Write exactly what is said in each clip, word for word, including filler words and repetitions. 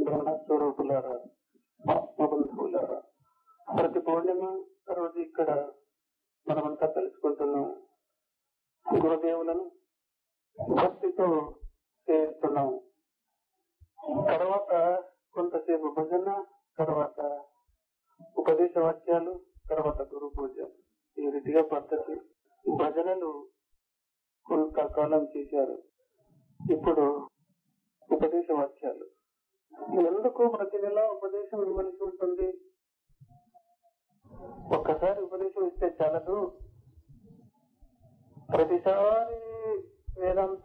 బ్రహ్మస్వరూపులారా, ఆత్మబంధువులారా, ప్రతి పౌర్ణమి రోజు ఇక్కడ మనమంతా తెలుసుకుంటున్నాం. గురుదేవులను భక్తితో చేస్తున్నాం. తర్వాత కొంతసేపు భజన, తర్వాత ఉపదేశ వాక్యాలు, తర్వాత గురు పూజ. ఈ రీతిగా పద్ధతి. భజనలు కొంతకాలం చేశారు. ఇప్పుడు ఉపదేశ వాక్యాలు. ఎందుకు ప్రతి నెల ఉపదేశం ఇవ్వాల్సి ఉంటుంది? ఒక్కసారి ఉపదేశం ఇస్తే చాలదు. ప్రతిసారి వేదాంత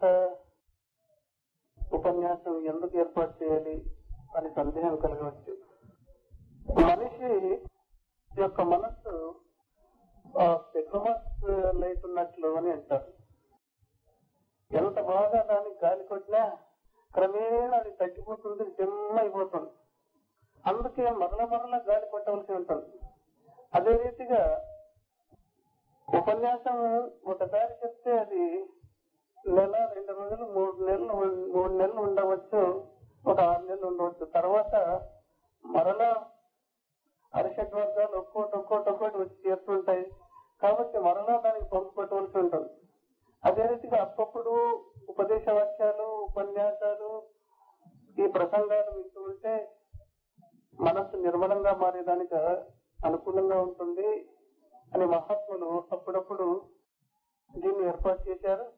ఉపన్యాసం ఎందుకు ఏర్పాటు చేయాలి అని సందేహం కలగవచ్చు. మనిషి యొక్క మనస్సు పెట్రోమస్ లైట్ ఉన్నట్లు అని అంటారు. ఎంత బాగా దానికి గాలి కొట్టినా క్రమేణా అది తగ్గిపోతుంది, డిమ్ అయిపోతుంది. అందుకే మరల మరల గాలి కొట్టవలసి ఉంటుంది. అదే రీతిగా ఉపన్యాసం ఒకసారి చెప్తే అది నెల, రెండు రోజులు, మూడు నెలలు మూడు నెలలు ఉండవచ్చు, ఒక ఆరు నెలలు ఉండవచ్చు. తర్వాత మరలా అరిషడ్ వర్గాలు ఒక్కోటి ఒక్కోటి ఒక్కోటి వచ్చి చేరుతుంటాయి. కాబట్టి మరలా దానికి పంపు పెట్టవలసి ఉంటుంది. అదే రీతిగా అప్పప్పుడు ఉపదేశ వాక్యాలు, ఉపన్యాసాలు, ఈ ప్రసంగాలు వింటూ ఉంటే మనస్సు నిర్మలంగా మారేదానికి అనుకూలంగా ఉంటుంది అని మహాత్ములు అప్పుడప్పుడు దీన్ని ఏర్పాటు చేశారు.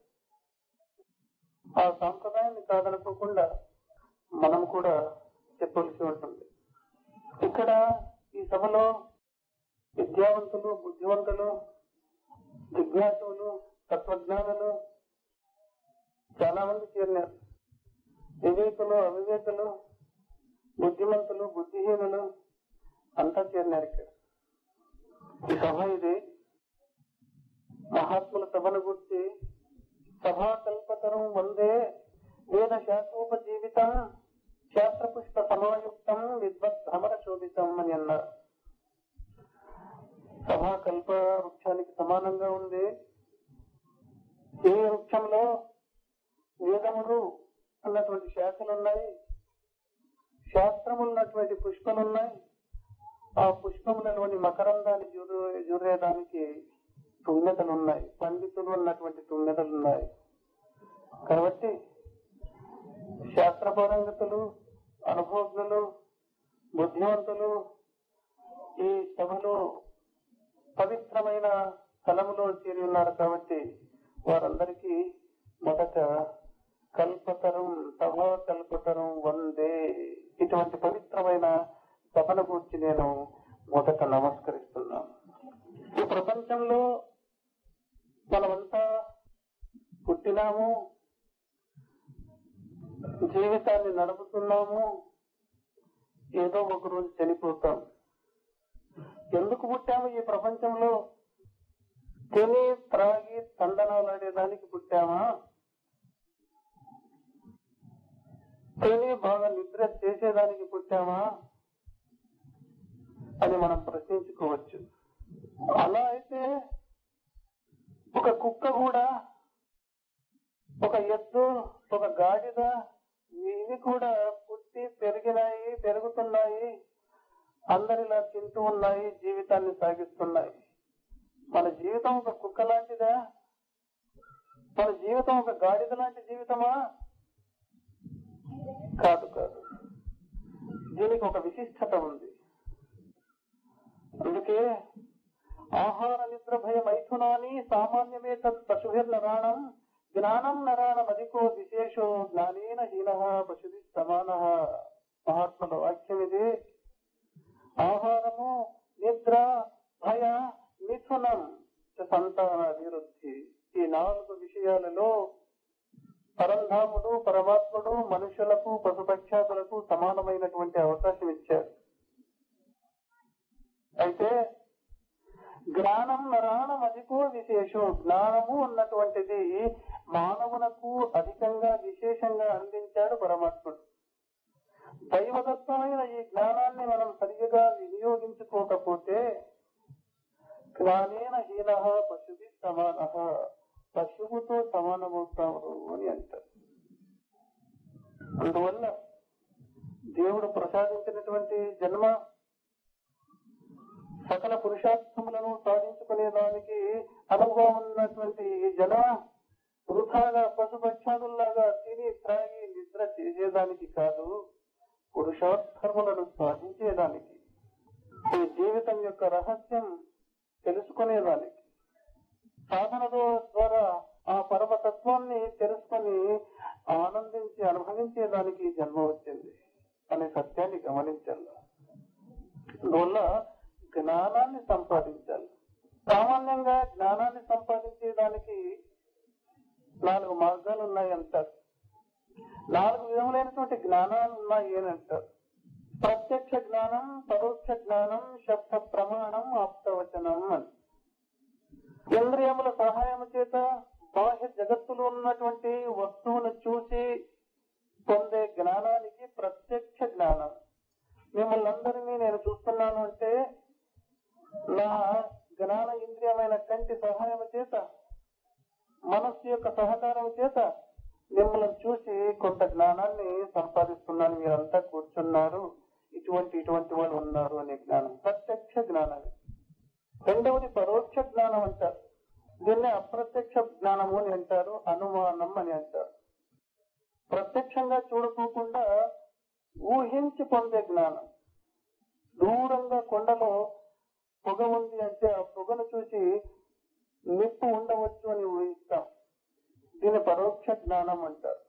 ఆ సాంప్రదాయాన్ని కాదనుకోకుండా మనం కూడా చెప్పవలసి ఉంటుంది. ఇక్కడ ఈ సభలో విద్యావంతులు, బుద్ధివంతులు, జిజ్ఞాసులు, తత్వజ్ఞానులు చాలా మంది చేరినారు. వివేకులు, అవివేకులు, బుద్ధిమంతులు, బుద్ధిహీనులు అంతా చేరినారు ఇక్కడ. ఈ సభ ఇది మహాత్ముల సభను గుర్తి సభా కల్పతరం వందే వేద శాఖోపజీవితం శాస్త్ర పుష్ప సమాయుక్తం విద్వత్ భ్రమర శోభితం అని అన్నారు. సభా కల్ప వృక్షానికి సమానంగా ఉంది. ఈ వృక్షంలో వేదములు అన్నటువంటి శాఖలు ఉన్నాయి, శాస్త్రములు ఉన్నటువంటి పుష్పలు ఉన్నాయి. ఆ పుష్పములలోని మకరందాన్ని జూరేయడానికి తుమ్మెదలు ఉన్నాయి, పండితులు ఉన్నటువంటి తుమ్మెదలు ఉన్నాయి. కాబట్టి శాస్త్ర పారంగతులు, అనుభవజ్ఞులు, బుద్ధివంతులు ఈ సభలో పవిత్రమైన స్థలములో చేరి ఉన్నారు. కాబట్టి వారందరికీ మొదట కల్పతరం, సభా కల్పతరం వందే, ఇటువంటి పవిత్రమైన సభను గురించి నేను మొదట నమస్కరిస్తున్నాను. ఈ ప్రపంచంలో మనమంతా పుట్టినాము, జీవితాన్ని నడుపుతున్నాము, ఏదో ఒక రోజు చనిపోతాం. ఎందుకు పుట్టాము ఈ ప్రపంచంలో? తిని త్రాగి తందనాలాడేదానికి పుట్టామా? తిని బాగా నిద్ర చేసేదానికి పుట్టామా అని మనం ప్రశ్నించుకోవచ్చు. అలా అయితే ఒక కుక్క కూడా, ఒక ఎద్దు, ఒక గాడిద, ఇవి కూడా పుట్టి పెరిగినాయి, పెరుగుతున్నాయి, అందరిలా తింటూ ఉన్నాయి, జీవితాన్ని సాగిస్తున్నాయి. మన జీవితం ఒక కుక్క లాంటిదా? మన జీవితం ఒక గాడిద లాంటి జీవితమా? కాదు కాదు. దీనికి ఒక విశిష్టత ఉంది. అందుకే ఆహార నిద్ర భయ మైథునాన్ని సామాన్యమే తత్ పశుభిర్ నరాణం జ్ఞానం నరాణం అధికో విశేషో జ్ఞానేన హీన పశుభి సమాన. మహాత్ముల వాక్యం ఇది. ఆహారము, నిద్ర, భయ, మిథునం, సంతాన అభివృద్ధి, ఈ నాలుగు విషయాలలో పరంధాముడు, పరమాత్ముడు మనుషులకు, పశుపక్షాదులకు సమానమైనటువంటి అవకాశం ఇచ్చారు. అయితే జ్ఞానం నరాణం అధికో విశేషం, జ్ఞానము ఉన్నటువంటిది మానవులకు అధికంగా విశేషంగా అందించాడు పరమాత్ముడు. దైవదత్తమైన ఈ జ్ఞానాన్ని మనం సరిగ్గా వినియోగించుకోకపోతే జ్ఞానేన హీన పశుభి సమాన, పశువుతో సమానమవుతాము అని అంటారు. అందువల్ల దేవుడు ప్రసాదించినటువంటి జన్మ సకల పురుషార్థములను సాధించుకునే దానికి అనుభవం ఉన్నటువంటి ఈ జన్మ వృథాగా పశుపక్షాదుల్లాగా తిని త్రాగి నిద్ర చేసేదానికి కాదు, పురుషార్థములను సాధించేదానికి, ఈ జీవితం యొక్క రహస్యం తెలుసుకునేదానికి, సాధన ద్వారా ఆ పరమతత్వాన్ని తెలుసుకొని ఆనందించి అనుభవించేదానికి జన్మ వచ్చింది అనే సత్యాన్ని గమనించాలి. అందువల్ల జ్ఞానాన్ని సంపాదించాలి. సామాన్యంగా జ్ఞానాన్ని సంపాదించేదానికి నాలుగు మార్గాలు ఉన్నాయి అంటారు. నాలుగు విధములైనటువంటి జ్ఞానాలు ఉన్నాయి అని అంటారు. ప్రత్యక్ష జ్ఞానం, పరోక్ష జ్ఞానం, శబ్ద ప్రమాణం, ఆప్తవచనం అని. ఇంద్రియముల సహాయం చేత బాహ్య జగత్తులో ఉన్నటువంటి వస్తువును చూసి పొందే జ్ఞానానికి ప్రత్యక్ష జ్ఞానం. మిమ్మల్ని అందరినీ నేను చూస్తున్నాను అంటే నా జ్ఞాన ఇంద్రియమైన కంటి సహాయం చేత, మనస్సు యొక్క సహకారం చేత మిమ్మల్ని చూసి కొంత జ్ఞానాన్ని సంపాదిస్తున్నాను. మీరంతా కూర్చున్నారు, ఇటువంటి ఇటువంటి వాళ్ళు ఉన్నారు అనే జ్ఞానం ప్రత్యక్ష జ్ఞానం. రెండవది పరోక్ష జ్ఞానం అంటారు. దీన్ని అప్రత్యక్ష జ్ఞానము అని అంటారు, అనుమానం అని అంటారు. ప్రత్యక్షంగా చూడకోకుండా ఊహించి పొందే జ్ఞానం. దూరంగా కొండలో పొగ ఉంది అంటే ఆ పొగను చూసి నిప్పు ఉండవచ్చు అని ఊహిస్తాం. దీని పరోక్ష జ్ఞానం అంటారు.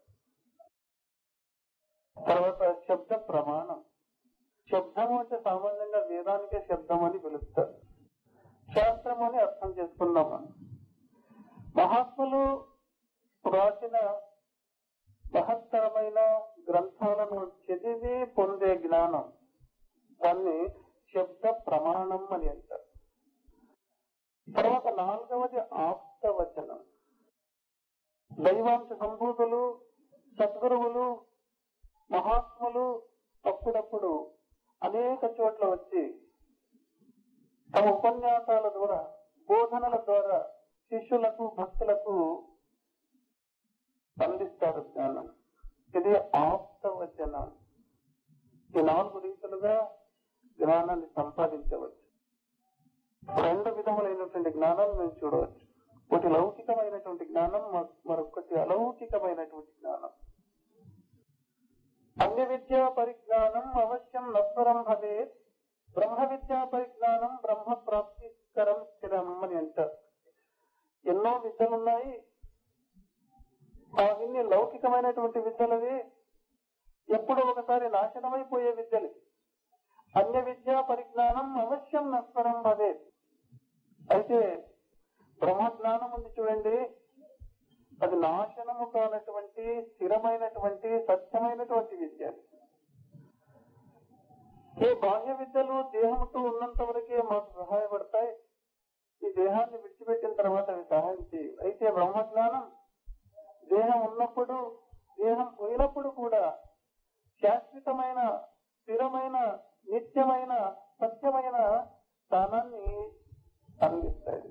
తర్వాత శబ్ద ప్రమాణం. శబ్దం అంటే సామాన్యంగా వేదానికే శబ్దం అని పిలుస్తారు. శాస్త్రం అని అర్థం చేసుకున్నాం. మహాత్ములు రాసిన మహత్తరమైన గ్రంథాలను చదివి పొందే జ్ఞానం, దాన్ని శబ్ద ప్రమాణం అని అంటారు. తర్వాత నాలుగవది ఆప్తవచనం. దైవాంశ సంభూతులు, సద్గురువులు, మహాత్ములు అప్పుడప్పుడు అనేక చోట్ల వచ్చి తమ ఉపన్యాసాల ద్వారా, బోధనల ద్వారా శిష్యులకు, భక్తులకు అందిస్తారు జ్ఞానం. ఇది ఆప్తవచనం. ఈ నాలుగు రీతులుగా జ్ఞానాన్ని సంపాదించవచ్చు. రెండు విధములైనటువంటి జ్ఞానాన్ని మేము చూడవచ్చు. ఒకటి లౌకికమైనటువంటి జ్ఞానం, మరొకటి అలౌకికమైనటువంటి జ్ఞానం. అన్య విద్యా పరిజ్ఞానం అవశ్యం నస్వరం భవేత్, బ్రహ్మ విద్యా పరిజ్ఞానం బ్రహ్మ ప్రాప్తికరం స్థిరం అని అంటారు. ఎన్నో విద్యలున్నాయి. అవన్నీ లౌకికమైనటువంటి విద్యలవి, ఎప్పుడో ఒకసారి నాశనమైపోయే విద్యలు. అన్య విద్యా పరిజ్ఞానం అవశ్యం నస్వరం భవేత్. అయితే బ్రహ్మజ్ఞానం ఉంది చూడండి, అది నాశనము కానటువంటి స్థిరమైనటువంటి సత్యమైనటువంటి విద్య. ఈ బాహ్య విద్యలు దేహంతో ఉన్నంత వరకే మాకు సహాయపడతాయి. ఈ దేహాన్ని విడిచిపెట్టిన తర్వాత అవి సహాయం చేయవు. అయితే బ్రహ్మజ్ఞానం దేహం ఉన్నప్పుడు, దేహం పోయినప్పుడు కూడా శాశ్వతమైన, స్థిరమైన, నిత్యమైన, సత్యమైన స్థానాన్ని అందిస్తాయి.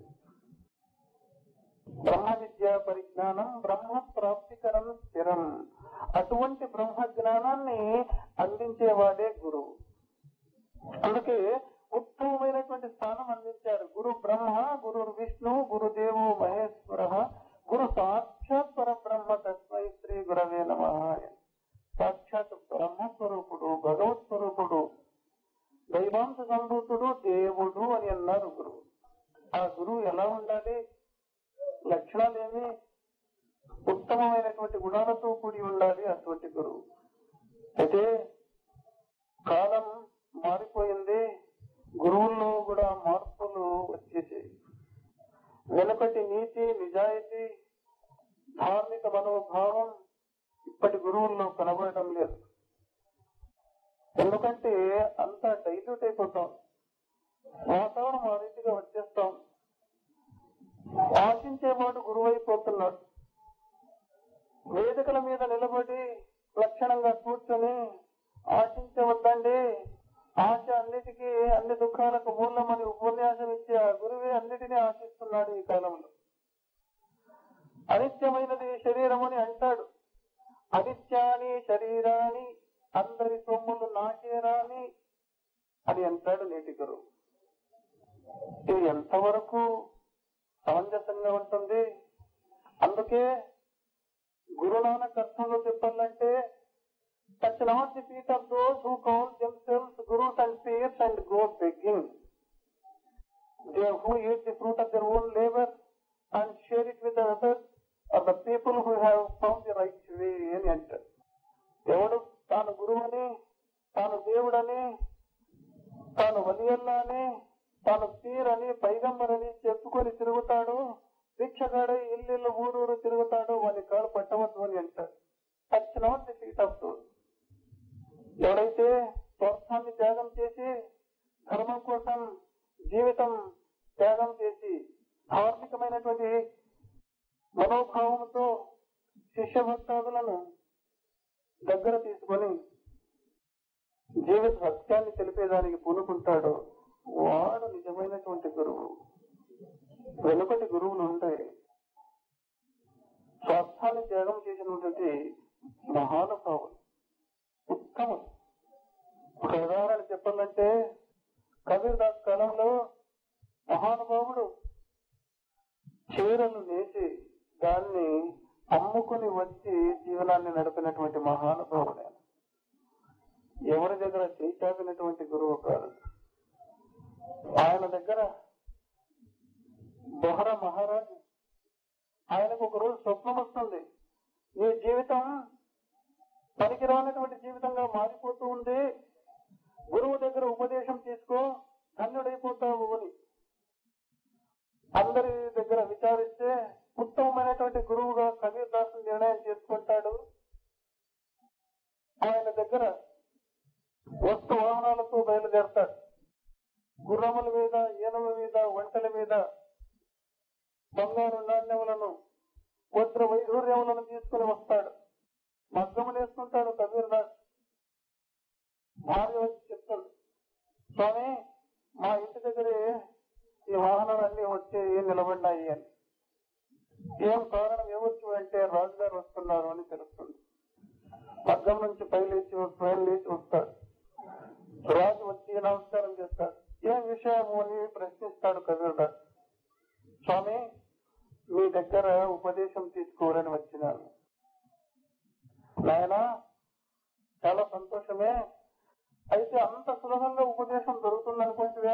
బ్రహ్మ విద్యా పరిజ్ఞానం బ్రహ్మ ప్రాప్తికరం స్థిరం. అటువంటి బ్రహ్మ జ్ఞానాన్ని అందించేవాడే గురువు. అందుకే ఉత్తమమైనటువంటి స్థానం అందించారు. గురు బ్రహ్మ, గురు విష్ణు, గురుదేవో మహేశ్వర, గురు సాక్షాత్ పరబ్రహ్మ తస్మై శ్రీ గురవే నమః. సాక్షాత్ బ్రహ్మస్వరూపుడు, భగవత్ స్వరూపుడు, దైవాంశ సంభూతుడు, దేవుడు అని అన్నారు గురువు. ఆ గురువు ఎలా ఉండాలి? లక్షణాలేమి? ఉత్తమమైనటువంటి గుణాలతో కూడి ఉండాలి అటువంటి గురువు. అయితే కాలం మారిపోయింది, గురువుల్లో కూడా మార్పులు వచ్చేసాయి. వెనుకటి నీతి, నిజాయితీ, ధార్మిక మనోభావం ఇప్పటి గురువుల్లో కనబడటం లేదు. ఎందుకంటే అంతా డైల్యూట్ అయిపోతాం, వాతావరణం ఆ రీతిగా వచ్చేస్తాం. ఆశించేవాడు గురువైపోతున్నాడు. వేదికల మీద నిలబడి లక్షణంగా కూర్చొని ఆశించవద్దండి, ఆశ అన్నిటికీ, అన్ని దుఃఖాలకు మూలమని ఉపన్యాసం ఇచ్చే ఆ గురువే అన్నిటినీ ఆశిస్తున్నాడు ఈ కాలంలో. అనిత్యమైనది శరీరం అని అంటాడు. అనిత్యాని శరీరాన్ని, అందరి సొమ్ములు నాకేరాని అని అంటాడు నేటి గురువు. ఇది ఎంతవరకు సమంజసంగా ఉంటుంది? అందుకే గురునానక్ అర్థంలో చెప్పాలంటే, touch not the feet of those who call themselves gurus and peers and go begging. They who eat the fruit of their own labor and share it with others are the people who have found the right way అని అంటారు. ఎవడు తాను గురువు అని, తాను దేవుడని, తాను వలియల్లా అని, తాను పీర్ అని, పైగంబర్ అని చెప్పుకొని తిరుగుతాడు, భిక్షగాడై ఇల్లు ఊరూరు తిరుగుతాడు, వాని కాళ్ళు పట్టవద్దు అని అంటారు. Touch not the feet of those. ఎవడైతే స్వార్థాన్ని త్యాగం చేసి ధర్మం కోసం జీవితం త్యాగం చేసి ధార్మికమైనటువంటి మనోభావంతో శిష్య భక్తాదులను దగ్గర తీసుకొని జీవిత సత్యాన్ని తెలిపేదానికి పూనుకుంటాడు, వాడు నిజమైనటువంటి గురువు. వెనుకటి గురువులు ఉంటాయి, స్వార్థాన్ని త్యాగం చేసినటువంటి మహానుభావులు, ఉత్తములు. ఒక ఉదాహరణ చెప్పాలంటే, కబీర్ దాస్ కాలంలో మహానుభావుడు చీరలు నేసి దాన్ని అమ్ముకుని వచ్చి జీవనాన్ని నడిపినటువంటి మహానుభావుడు. ఎవరి దగ్గర చేచాపినటువంటి గురువు కాదు. ఆయన దగ్గర బొహరా మహారాజు, ఆయనకు ఒక రోజు స్వప్నం వస్తుంది, ఈ జీవితం పనికిరానటువంటి జీవితంగా మారిపోతూ ఉంది, గురువు దగ్గర ఉపదేశం తీసుకో ధన్యుడైపోతావు అని. అందరి దగ్గర విచారిస్తే ఉత్తమమైనటువంటి గురువుగా కబీర్ దాస్ నిర్ణయం చేసుకుంటాడు. ఆయన దగ్గర వస్తు వాహనాలతో బయలుదేరతాడు. గుర్రముల మీద, ఏనుగుల మీద, ఒంటల మీద బంగారు నాణ్యములను, వజ్ర వైఢూర్యములను తీసుకుని వస్తాడు. మగ్గములు వేసుకుంటాడు కబీర్ దాస్. భార్య వచ్చి చెప్తాడు, స్వామి మా ఇంటి దగ్గరే ఈ వాహనాలన్నీ వచ్చి నిలబడ్డాయి అని. ఏం కారణం ఏమొచ్చు అంటే, రాజుగారు వస్తున్నారు అని తెలుస్తుంది. మగ్గం నుంచి పైలేచి పైన లేచి వస్తాడు. రాజు వచ్చి నమస్కారం చేస్తాడు. ఏం విషయము అని ప్రశ్నిస్తాడు కబీర్ దాస్. స్వామి మీ దగ్గర ఉపదేశం తీసుకోవాలని వచ్చినాను. నాయనా చాలా సంతోషమే, అయితే అంత సులభంగా ఉపదేశం దొరుకుతుంది అనుకుంటువా?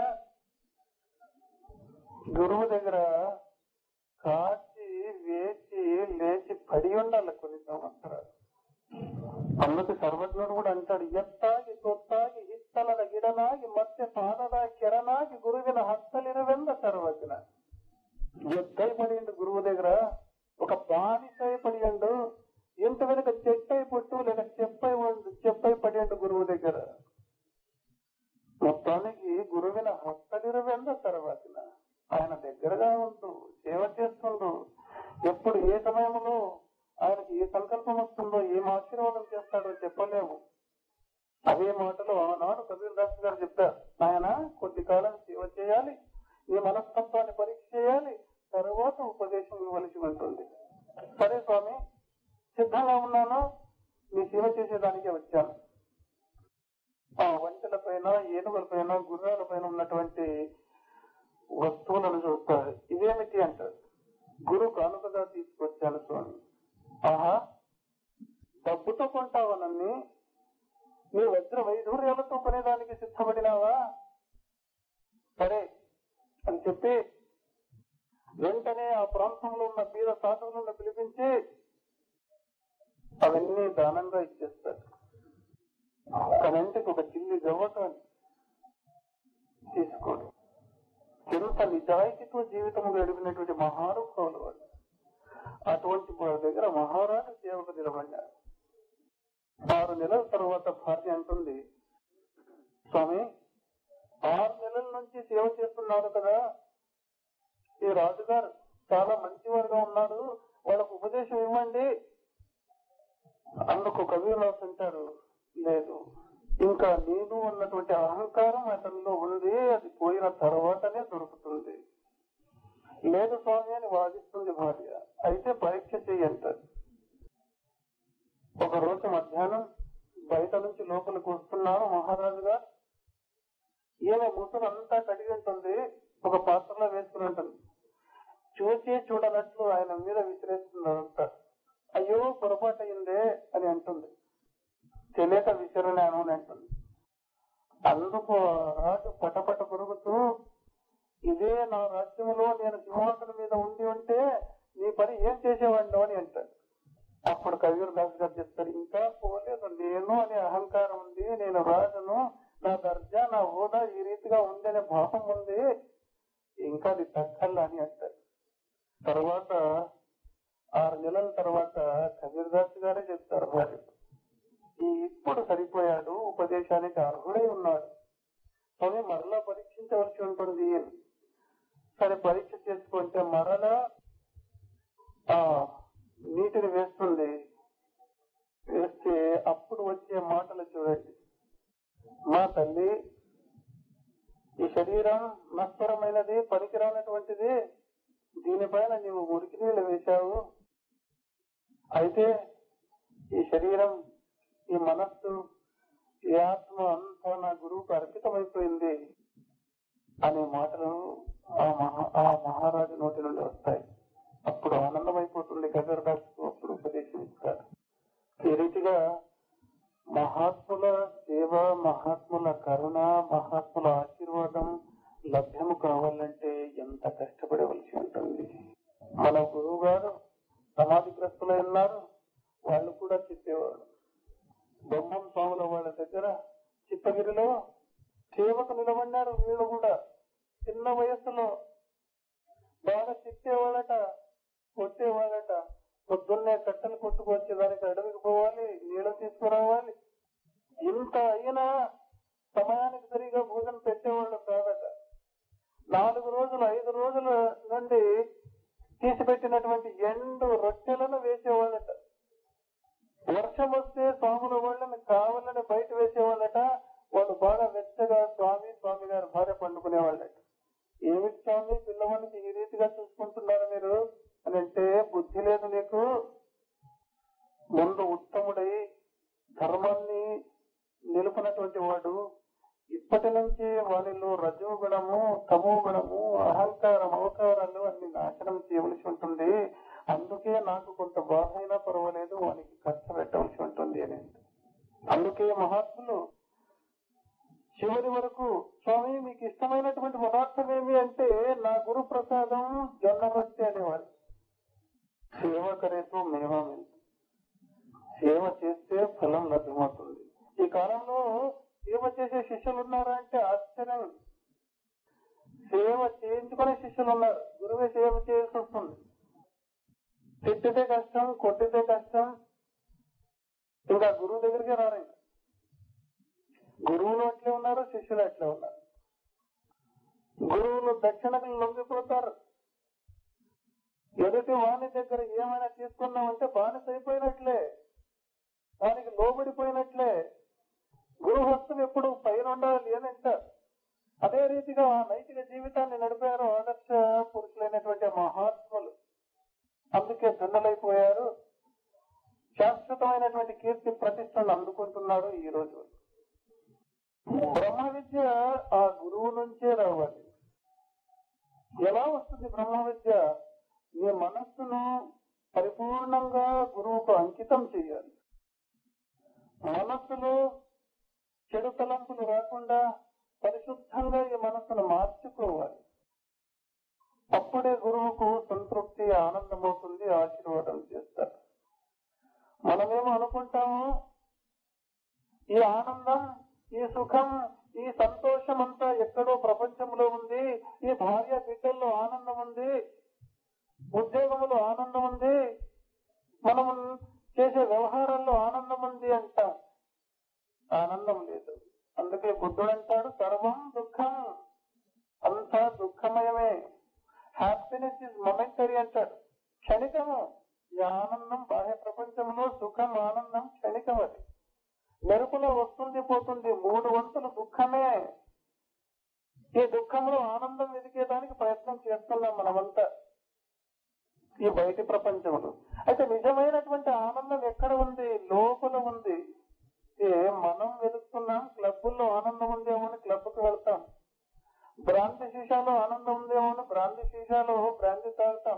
గురువు దగ్గర కాచి వేచి లేచి పడి ఉండాలి కొన్ని సంవత్సరాలు. అందుకు సర్వజ్ఞుడు కూడా అంటాడు, ఎత్తాగి కొత్తాగి హిత్తలన గిడనాగి మత్స్య పానದ కెరనాగి గురువిన హస్తలిరవెంద సర్వజ్ఞ. ఎద్దై పడిండు గురువు దగ్గర, ఒక బానిసై పడియండు, ఇంత వెనుక చెట్టై పుట్టు లేక చెప్పై చెప్పై పడిండు గురువు దగ్గర. మొత్తానికి గురువిన హస్తలిరవెంద సర్వజ్ఞ. ఆయన దగ్గరగా ఉంటూ సేవ చేస్తుండు. ఎప్పుడు ఏ సమయంలో ఆయనకి ఏ సంకల్పం వస్తుందో, ఏం ఆశీర్వాదం చేస్తాడో చెప్పలేము. అదే మాటలో ఆనాడు కబీర్ దాస్ గారు చెప్పారు, ఆయన కొద్ది కాలం సేవ చేయాలి, ఈ మనస్తత్వాన్ని పరీక్ష చేయాలి, తర్వాత ఉపదేశం ఇవ్వవలసి ఉంటుంది. సరే స్వామి సిద్ధంగా ఉన్నాను, మీ సేవ చేసేదానికే వచ్చాను. ఆ వంటల పైన, ఏనుగుల పైన, గుర్రాల పైన ఉన్నటువంటి వస్తువులను చూస్తారు. ఇవేమిటి అంటారు. గురు కానుకగా తీసుకొచ్చాను స్వామి. ఆహా, డబ్బుతో కొంటావా నన్ను? నీ వజ్ర వైఢూర్యాలతో కొనేదానికి సిద్ధపడినావా? సరే అని చెప్పి వెంటనే ఆ ప్రాంతంలో ఉన్న బీద సాధువులను పిలిపించి అవన్నీ దానంగా ఇచ్చేస్తారు. తనంటికి ఒక చిల్లి గవ్వకాన్ని తీసుకోడు. ఎంత నిజాయితీతో జీవితం గడిపినటువంటి మహానుభావులు వాళ్ళు. అటువంటి వారి దగ్గర మహారాజు సేవకు నిలబడ్డారు. ఆరు నెలల తర్వాత భార్య అంటుంది, స్వామి ఆరు నెలల నుంచి సేవ చేస్తున్నారు కదా, ఈ రాజుగారు చాలా మంచివారుగా ఉన్నారు, వాళ్ళకు ఉపదేశం ఇవ్వండి. అందుకు కబీర్ దాస్ అంటారు, లేదు, ఇంకా నేను అన్నటువంటి అహంకారం అతనిలో ఉంది, అది పోయిన తర్వాతనే దొరుకుతుంది. లేదు స్వామి అని వాదిస్తుంది భార్య. అయితే పరీక్ష చెయ్యంటారు. ఒక రోజు మధ్యాహ్నం బయట నుంచి లోపలికి వస్తున్నాను మహారాజుగా. ఈమె ముసురు అంతా కడిగి ఉంటుంది, ఒక పాత్రలో వేసుకుని ఉంటుంది. చూసి చూడనట్లు ఆయన మీద విసిరేస్తుంది అదంతా. అయ్యో పొరపాటు అయిందే అని అంటుంది. తెలియక విసిరలేను అని అంటుంది. అందుకు రాజు పటపట పొరుగుతూ, ఇదే నా రాజ్యంలో నేను సింహాసనం మీద ఉండి ఉంటే నీ పని ఏం చేసేవాడిను అని అంటాడు. అప్పుడు కబీర్ దాస్ గారు చెప్తారు, ఇంకా పోలేదు, నేను అనే అహంకారం ఉంది, నేను రాజును, నా దర్జా నా హోదా ఈ రీతిగా ఉంది అనే భావం ఉంది, ఇంకా అది తగ్గల అని అంటారు. తర్వాత ఆరు నెలల తర్వాత కబీర్ దాస్ గారే చెప్తారు, మరి ఈ ఇప్పుడు సరిపోయాడు, ఉపదేశానికి అర్హుడై ఉన్నాడు, స్వామి మరలా పరీక్షించవలసి ఉంటుంది. సరే పరీక్ష చేసుకుంటే మరలా ఆ నీటిని వేస్తుంది. వేస్తే అప్పుడు వచ్చే మాటలు చూడండి. మా తల్లి, ఈ శరీరం నశ్వరమైనది, పనికిరానటువంటిది, దీనిపైన నీవు మురికి నీళ్ళు వేశావు. అయితే ఈ శరీరం, ఈ మనస్సు, ఈ ఆత్మ అంతా నా గురువుకు అర్పితమైపోయింది అనే మాటలు ఆ మహా ఆ మహారాజు నోటి నుండి వస్తాయి. అప్పుడు ఆనందమైపోతుంది కబీర్ దాస్. అప్పుడు ఉపదేశం ఇస్తారు. ఈ రీతిగా మహాత్ముల సేవ, మహాత్ముల కరుణ, మహాత్ముల ఆశీర్వాదం లభ్యము కావాలంటే ఎంత కష్టపడవలసి ఉంటుంది. మన గురువు గారు సమాధిగ్రస్తులై ఉన్నారు, వాళ్ళు కూడా చెప్పేవాడు. బొమ్మం స్వాముల వాళ్ళ దగ్గర చిత్తగిరిలో సేవకు నిలబడినారు. వీళ్ళు కూడా చిన్న వయస్సులో బాగా తిట్టేవాడట, కొట్టేవాడట. పొద్దున్నే కట్టెలు కొట్టుకొచ్చి దానికి అడవికి పోవాలి, నీళ్ళు తీసుకురావాలి. ఇంత అయినా సమయానికి సరిగా భోజనం పెట్టేవాళ్ళు కాదట. నాలుగు రోజులు ఐదు రోజుల నుండి తీసిపెట్టినటువంటి ఎండు రొట్టెలను వేసేవాళ్ళట. వర్షం వస్తే స్వాముల వాళ్ళని కావాలని బయట వేసేవాళ్ళట. వాళ్ళు బాగా వెచ్చగా స్వామి స్వామి గారు భార్య పండుకునేవాళ్ళట. ఏమిటి స్వామి పిల్లవాళ్ళకి ఈ రీతిగా చూసుకుంటున్నారు మీరు అని అంటే, బుద్ధి లేదు నీకు. ముందు ఉత్తముడై ధర్మాన్ని నిలుపునటువంటి వాడు ఇప్పటి నుంచి వారిలో రజో గుణము, తమో గుణము, అహంకారం, అవకారాలు అన్ని నాశనం చేయవలసి ఉంటుంది. అందుకే నాకు కొంత బాధ అయినా పర్వాలేదు, వానికి ఖర్చు పెట్టవలసి ఉంటుంది అని. అందుకే మహాత్ములు చివరి వరకు, స్వామి మీకు ఇష్టమైనటువంటి పదార్థం ఏమి అంటే నా గురు ప్రసాదం జొన్న రొట్టె అనేవారు. సేవ కరేతో మేవా మిల్, సేవ చేస్తే ఫలం లభ్యమవుతుంది. ఈ కాలంలో సేవ చేసే శిష్యులు ఉన్నారా అంటే ఆశ్చర్యం. సేవ చేయించుకునే శిష్యులు ఉన్నారు. గురువే సేవ చేయాల్సి వస్తుంది. తిట్టితే కష్టం, కొట్టితే కష్టం, ఇంకా గురువు దగ్గరికి రారండి. గురువులు అట్లే ఉన్నారు, శిష్యులు అట్లే ఉన్నారు. గురువులు దక్షిణకు లొంగిపోతారు. ఎదుటి వాణి దగ్గర ఏమైనా తీసుకున్నామంటే బానిస అయిపోయినట్లే, వానికి లోబడిపోయినట్లే. గురుహస్తం ఎప్పుడు పైన ఉండాలి అని అంటారు. అదే రీతిగా నైతిక జీవితాన్ని నడిపారు ఆదర్శ పురుషులైనటువంటి మహాత్ములు. అందుకే ధన్యులైపోయారు. శాశ్వతమైనటువంటి కీర్తి ప్రతిష్టలు అందుకుంటున్నారు ఈ రోజు. బ్రహ్మ విద్య ఆ గురువు నుంచే రావాలి. ఎలా వస్తుంది బ్రహ్మ విద్య? నీ మనస్సును పరిపూర్ణంగా గురువుకు అంకితం చేయాలి. మనస్సులో చెడు తలంపులు రాకుండా పరిశుద్ధంగా ఈ మనస్సును మార్చుకోవాలి. అప్పుడే గురువుకు సంతృప్తి, ఆనందం అవుతుంది, ఆశీర్వాదం చేస్తారు. మనమేమో అనుకుంటాము, ఈ ఆనందం, ఈ సుఖం, ఈ సంతోషం అంతా ఎక్కడో ప్రపంచంలో ఉంది, ఈ భార్య బిడ్డల్లో ఆనందం ఉంది, ఉద్యోగంలో ఆనందం ఉంది, మనం చేసే వ్యవహారాల్లో ఆనందం ఉంది అంటాం. ఆనందం లేదు. అందుకే బుద్ధుడు అంటాడు, సర్వం దుఃఖం, అంతా దుఃఖమయమే. హ్యాపీనెస్ ఇస్ మొమెంటరీ అంటాడు, క్షణికము. ఈ ఆనందం బాహ్య ప్రపంచంలో సుఖం, ఆనందం క్షణికం. అది మెరుపులో వస్తుంది పోతుంది. మూడు వంతులు దుఃఖమే. ఈ దుఃఖంలో ఆనందం వెతికేదానికి ప్రయత్నం చేస్తున్నాం మనమంతా ఈ బయటి ప్రపంచంలో. అయితే నిజమైనటువంటి ఆనందం ఎక్కడ ఉంది? లోపల ఉంది. మనం వెతుకుతున్నాం, క్లబ్బుల్లో ఆనందం ఉందేమో అని క్లబ్కి వెళ్తాం. బ్రాంతి సీసాలో ఆనందం ఉందేమో అని బ్రాంతి సీసాలో బ్రాంతి తాగుతాం.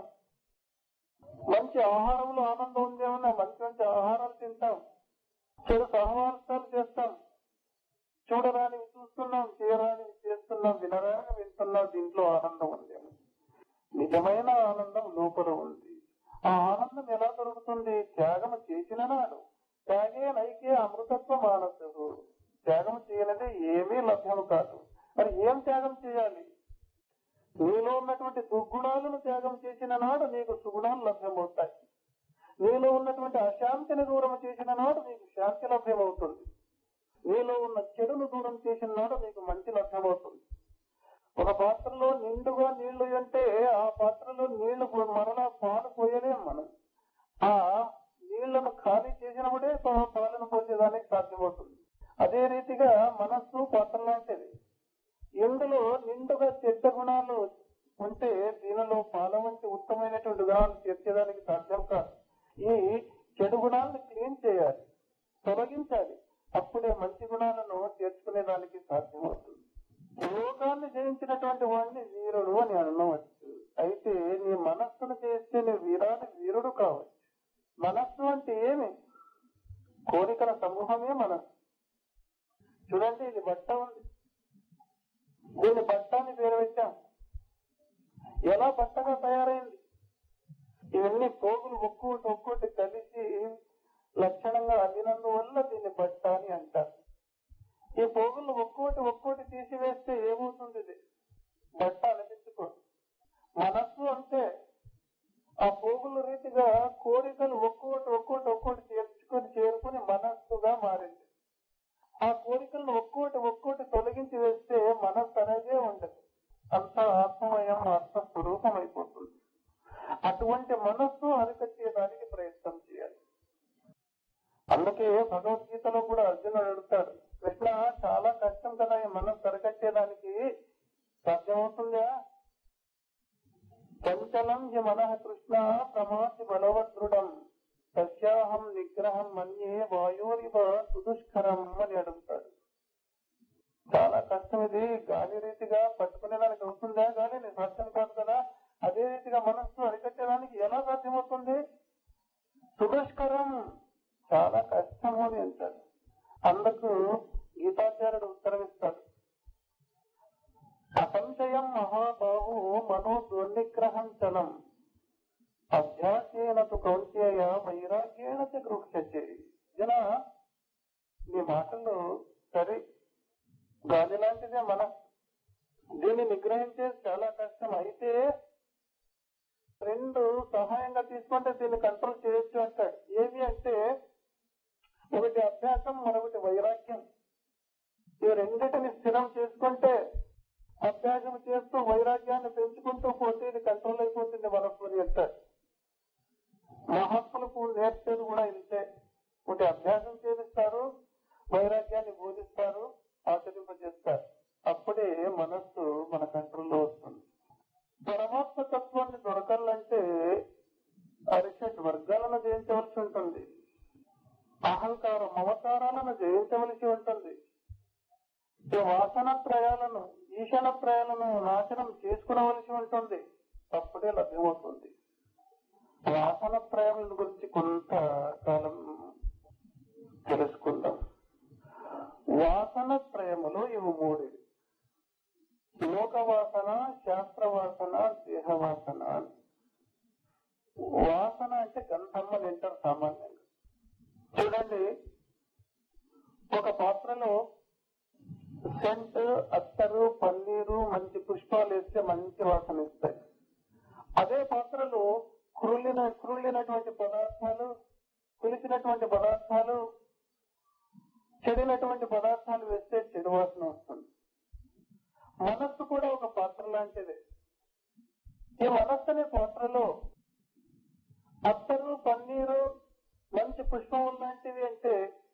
మంచి ఆహారంలో ఆనందం ఉందేమో మంచి మంచి ఆహారాలు తింటాం. చెడు సహవాసాలు చేస్తాం. చూడరానివి చూస్తున్నాం, చేయరానివి చేస్తున్నాం, వినరాని వింటున్నాం. దీంట్లో ఆనందం ఉందేమో. నిజమైన ఆనందం లోపల ఉంది. ఆ ఆనందం ఎలా దొరుకుతుంది? త్యాగం చేసిన నాడు. త్యాగే నైకే అమృతత్వ మానసుడు. త్యాగం చేయనిది ఏమీ లభ్యం కాదు. మరి ఏం త్యాగం చేయాలి? నీలో ఉన్నటువంటి దుర్గుణాలను త్యాగం చేసిన నాడు నీకు సుగుణాలు లభ్యమవుతాయి. నీలో ఉన్నటువంటి అశాంతిని దూరం చేసిన నాడు నీకు శాంతి లభ్యమవుతుంది. నీలో ఉన్న చెడును దూరం చేసిన నాడు నీకు మంచి లభ్యమవుతుంది. ఒక పాత్రలో నిండుగా నీళ్లు అంటే ఆ పాత్రలో నీళ్లు మరలా పాలు పోయలేం మనం. ఆ నీళ్లను ఖాళీ చేసినప్పుడే పాలను పోసేదానికి సాధ్యమవుతుంది. అదే రీతిగా మనస్సు పాత్ర లాంటిది. ఇందులో నిండుగా చెడ్డ గుణాలు ఉంటే దీనిలో పాల వంటి ఉత్తమైనటువంటి గుణాలు చేర్చేదానికి సాధ్యం కాదు. ఈ చెడు గుణాలను క్లీన్ చేయాలి, తొలగించాలి. అప్పుడే మంచి గుణాలను చేర్చుకునే దానికి సాధ్యమవుతుంది. లోకాన్ని జయించినటువంటి వాడిని వీరుడు అని అనవచ్చు. అయితే నీ మనస్సును చేస్తే నీ వీరాన్ని వీరుడు కావచ్చు. మనస్సు అంటే ఏమి? కోరికల సమూహమే మనస్సు. చూడండి, ఇది బట్ట ఉంది. దీన్ని బట్ట అని పేరు పెట్టాం. ఎలా బట్టగా తయారైంది? ఇవన్నీ పోగులు ఒక్కోటి ఒక్కోటి కలిసి లక్షణంగా అందినందువల్ల దీన్ని బట్ట అని అంటారు. ఈ పోగులు ఒక్కోటి ఒక్కోటి తీసివేస్తే ఏమవుతుంది? ఇది బట్ట అనిపించుకో. మనస్సు అంటే ఆ పోగుల రీతిగా కోరికలు ఒక్కోటి ఒక్కోటి ఒక్కోటి చేర్చుకొని చేరుకుని మనస్సుగా మారింది. ఆ కోరికలను ఒక్కోటి ఒక్కోటి తొలగించి వేస్తే మనస్సు అనేదే ఉండదు. అంత ఆత్మమయం, ఆత్మస్వరూపం అయిపోతుంది. అటువంటి మనస్సు అరికట్టేదానికి ప్రయత్నం చేయాలి. అందుకే భగవద్గీతలో కూడా అర్జునుడు అడుగుతాడు, కృష్ణ చాలా కష్టం కదా ఈ మనస్సు అరికట్టేదానికి, సాధ్యమవుతుందా? చంచలం హి మనః కృష్ణ ప్రమాసి బలవదృఢం తస్యాహం నిగ్రహం మన్యే వాయోరివ సుదుష్కరం అని అడుగుతాడు. చాలా కష్టం ఇది. గాలి రీతిగా పట్టుకునేదానికి అవుతుందా? గాలిని సాధ్యం కాదు కదా. అదే రీతిగా మనస్సు అరికట్టేదానికి ఎలా సాధ్యమవుతుంది? సుదుష్కరం, చాలా కష్టము అని అంటాడు. అందుకు గీతాచార్యుడు ఉత్తరమిస్తాడు, అసంశయం మహాబాహు మనో దుర్నిగ్రహం చలం అభ్యాసేన తు కౌంత్యేయ వైరాగ్యేణ చ గృహ్యతే. జన, నీ మాటలు సరే, గాలి లాంటిదే మనస్సు. దీన్ని నిగ్రహించేది చాలా కష్టం. అయితే రెండు సహాయంగా తీసుకుంటే దీన్ని కంట్రోల్ చేయొచ్చు అంటాడు. ఏమి అంటే ఒకటి అభ్యాసం, మరొకటి వైరాగ్యం. ఈ రెండింటిని స్థిరం చేసుకుంటే, అభ్యాసం చేస్తూ వైరాగ్యాన్ని పెంచుకుంటూ పోతే ఇది కంట్రోల్ అయిపోతుంది మనస్సు అని అంటాడు. మహాత్ములకు నేర్చేది కూడా ఇంతే. ఒకటి అభ్యాసం చేపిస్తారు, వైరాగ్యాన్ని బోధిస్తారు, ఆచరింపజేస్తారు. అప్పుడే మనస్సు మన కంట్రోల్లో వస్తుంది. పరమాత్మ తత్వాన్ని దొరకాలంటే అరిషట్ వర్గాలను జయించవలసి ఉంటుంది. అహంకార మమకారాలను జయించవలసి ఉంటుంది. ఈ వాసన త్రయాలను, ఈశన త్రయాలను నాశనం చేసుకునవలసి ఉంటుంది. అప్పుడే లభ్యమవుతుంది. వాసన త్రయాల గురించి కొంతకాలం తెలుసుకుందాం. వాసన త్రయములు ఇవి మూడు: లోకవాసన, శాస్త్రవాసన, దేహవాసన. వాసన అంటే గంధం అని అంటారు సామాన్యంగా. చూడండి, ఒక పాత్రలో సెంట్, అత్తరు, పన్నీరు, మంచి పుష్పాలు వేస్తే మంచి వాసన ఇస్తాయి. అదే పాత్రలో క్రులిన క్రులినటువంటి పదార్థాలు, కులిచినటువంటి పదార్థాలు, చెడినటువంటి పదార్థాలు వేస్తే చెడు వాసన వస్తుంది. మనస్సు కూడా ఒక పాత్ర లాంటిదే. ఈ మనస్సు అనే పాత్రలో అత్తరు, పన్నీరు, మంచి పుష్పములు లాంటివి అంటే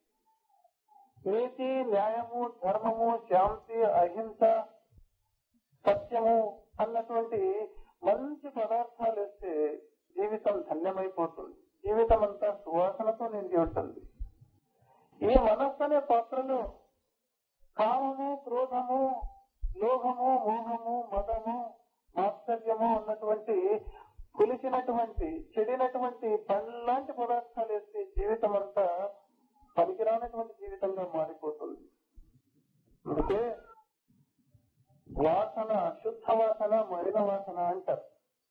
నీతి, న్యాయము, ధర్మము, శాంతి, అహింస, సత్యము అన్నటువంటి మంచి పదార్థాలు వేస్తే జీవితం ధన్యమైపోతుంది. జీవితం అంతా సువాసనతో నిండి ఉంటుంది. ఈ మనస్సు అనే కామము, క్రోధము, లోభము, మోహము, మదము, మాత్సర్యము అన్నటువంటి పులిసినటువంటి చెడినటువంటి పళ్ళలాంటి పదార్థాలు వేస్తే జీవితం అంతా పనికిరానటువంటి జీవితంగా మారిపోతుంది. అందుకే వాసన, శుద్ధ వాసన, మలిన వాసన అంటారు.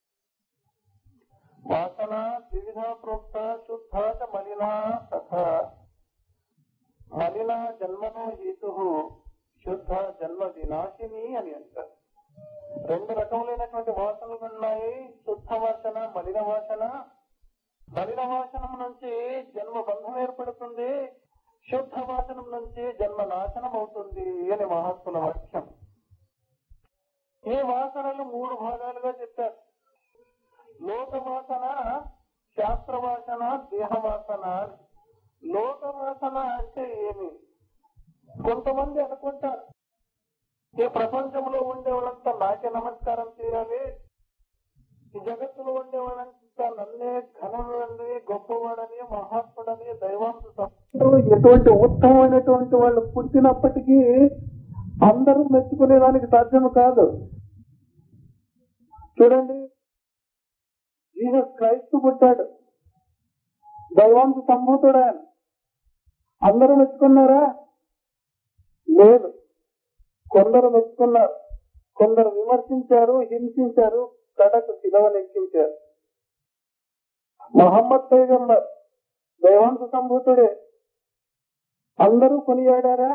వాసన వివిధ ప్రోక్త శుద్ధ మలిన తథా మలిన జన్మనో హేతు శుద్ధ జన్మ వినాశిని అని అంటారు. రెండు రకములైనటువంటి వాసనలు ఉన్నాయి. శుద్ధ వాసన, మలిన వాసన. మలిన వాసనం నుంచి జన్మ బంధం ఏర్పడుతుంది, శుద్ధ వాసనం నుంచి జన్మ నాశనం అవుతుంది అని మహాత్ముల వాక్యం. ఈ వాసనలు మూడు భాగాలుగా చెప్పారు. లోక వాసన, శాస్త్ర వాసన, దేహ వాసన. లోక వాసన అంటే ఏమి? కొంతమంది అనుకుంటారు ఈ ప్రపంచంలో ఉండేవాళ్ళంతా నాకే నమస్కారం చేయాలి, ఈ జగత్తులో ఉండేవాళ్ళంతా నన్నే ఘనుడని, గొప్పవాడని, మహాత్ముడని, దైవాంశ ఎటువంటి ఉత్తమమైనటువంటి వాళ్ళు పుట్టినప్పటికీ అందరూ మెచ్చుకునేదానికి సాధ్యము కాదు. చూడండి, జీసస్ క్రైస్తు పుట్టాడు, దైవాంశ సంభూతుడు ఆయన. అందరూ మెచ్చుకున్నారా? లేదు. కొందరు మెచ్చుకున్నారు, కొందరు విమర్శించారు, హింసించారు, కడకు శిలవనెక్కించారు. మహమ్మద్ పైగంబర్ దైవాంశ సంభూతుడే. అందరూ కొనియాడారా?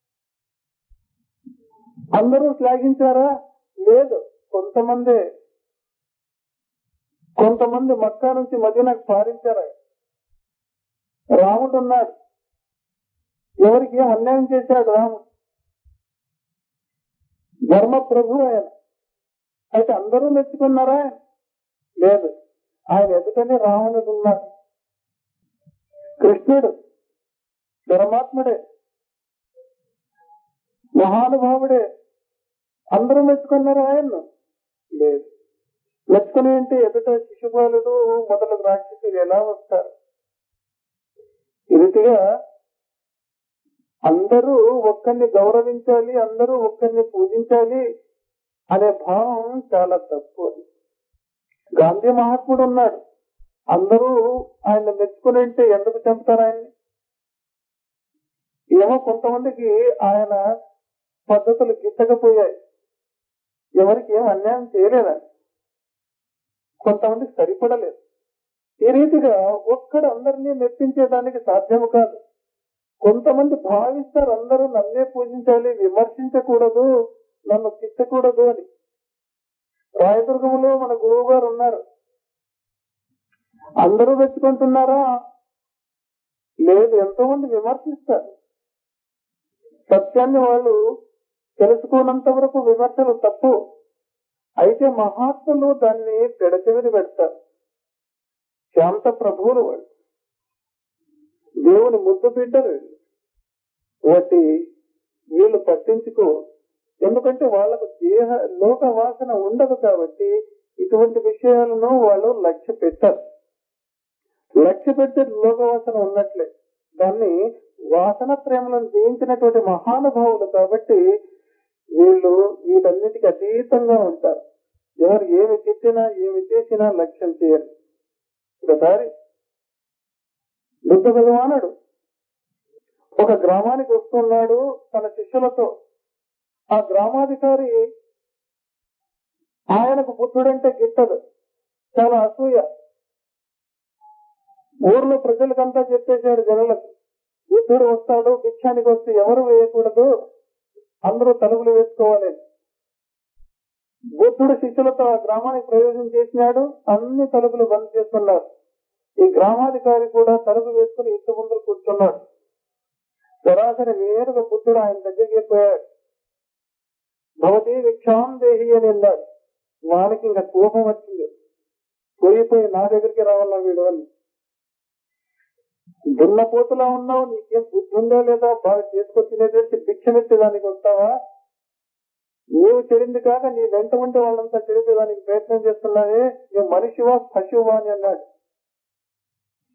అందరూ శ్లాఘించారా? లేదు. కొంతమంది కొంతమంది మక్కా నుంచి మదీనాకు పారించారు. రాముడు ఉన్నాడు, ఎవరికి ఏం అన్యాయం చేశాడు రాముడు? ధర్మ ప్రభు ఆయన. అయితే అందరూ మెచ్చుకున్నారా? లేదు. ఆయన ఎదుటనే రావణుడు ఉన్నాడు. కృష్ణుడు ధర్మాత్ముడే, మహానుభావుడే. అందరూ మెచ్చుకున్నారా ఆయన్ను? లేదు. మెచ్చుకుని అంటే ఎదుట శిశుపాలుడు మొదలగు రాక్షసులు ఎలా వస్తారు? ఈ రీతిగా అందరూ ఒక్కరిని గౌరవించాలి, అందరూ ఒక్కరిని పూజించాలి అనే భావం చాలా తప్పు. గాంధీ మహాత్ముడు ఉన్నాడు, అందరూ ఆయన మెచ్చుకుని అంటే ఎందుకు చంపుతారు ఆయన్ని? ఏమో కొంతమందికి ఆయన పద్ధతులు గిట్టకపోయాయి, ఎవరికి ఏం అన్యాయం చేయలేదని, కొంతమందికి సరిపడలేదు. ఈ రీతిగా ఒక్కడు అందరినీ మెప్పించేదానికి సాధ్యము కాదు. కొంతమంది భావిస్తారు అందరూ నన్నే పూజించాలి, విమర్శించకూడదు, నన్ను తిట్టకూడదు అని. రాయదుర్గంలో మన గురువు గారు ఉన్నారు, అందరూ మెచ్చుకుంటున్నారా? లేదు. ఎంతో మంది విమర్శిస్తారు. సత్యాన్ని వాళ్ళు తెలుసుకున్నంత వరకు విమర్శలు తప్పు. అయితే మహాత్ములు దాన్ని పెడచెవిని పెడతారు. శాంత ప్రభువులు వాళ్ళు, దేవుని ముద్దు బిడ్డలు. వాటి వీళ్ళు పట్టించుకో, ఎందుకంటే వాళ్ళకు దేహ లోక వాసన ఉండదు కాబట్టి ఇటువంటి విషయాలను వాళ్ళు లక్ష్య పెట్టారు. లక్ష్య పెట్టే లోక వాసన ఉన్నట్లే దాన్ని వాసన ప్రేమలను జయించినటువంటి మహానుభావులు కాబట్టి వీళ్ళు వీటన్నిటికీ అతీతంగా ఉంటారు. ఎవరు ఏమి చెప్పినా ఏమి చేసినా లక్ష్యం చేయరు. ఒకసారి బుద్ధ భగవానుడు ఒక గ్రామానికి వస్తున్నాడు తన శిష్యులతో. ఆ గ్రామాధికారి ఆయనకు బుద్ధుడంటే గిట్టదు, చాలా అసూయ. ఊర్లో ప్రజలకంతా చెప్పేశాడు జనులకు, బుద్ధుడు వస్తాడు, భిక్షానికి వస్తే ఎవరు వేయకూడదు, అందరూ తలుపులు వేసుకోవాలి. బుద్ధుడు శిష్యులతో ఆ గ్రామానికి ప్రయోజనం చేసినాడు, అన్ని తలుపులు బంద్ చేస్తున్నారు. ఈ గ్రామాధికారి కూడా తలుపు వేసుకుని ఇంటి ముందు కూర్చున్నాడు. సరాసరి నేరుగా బుద్ధుడు ఆయన దగ్గరికి పోయాడు. భవతి భిక్షాం దేహి అని అన్నాడు. వానికి ఇంకా కోపం వచ్చింది, పోయిపోయి నా దగ్గరికి రావాలా వీడు అని. దున్నపోతులా ఉన్నావు, నీకేం బుద్ధి ఉందో లేదా, బాగా చేసుకొచ్చినే తెలిసి భిక్షమెత్తేదానికి వస్తావా? నీవు చెడింది కాక నీ వెంట ఉంటే వాళ్ళంతా చెడిపోయేదానికి ప్రయత్నం చేస్తున్నావే, నువ్వు మనిషివా పశువా అని అన్నాడు.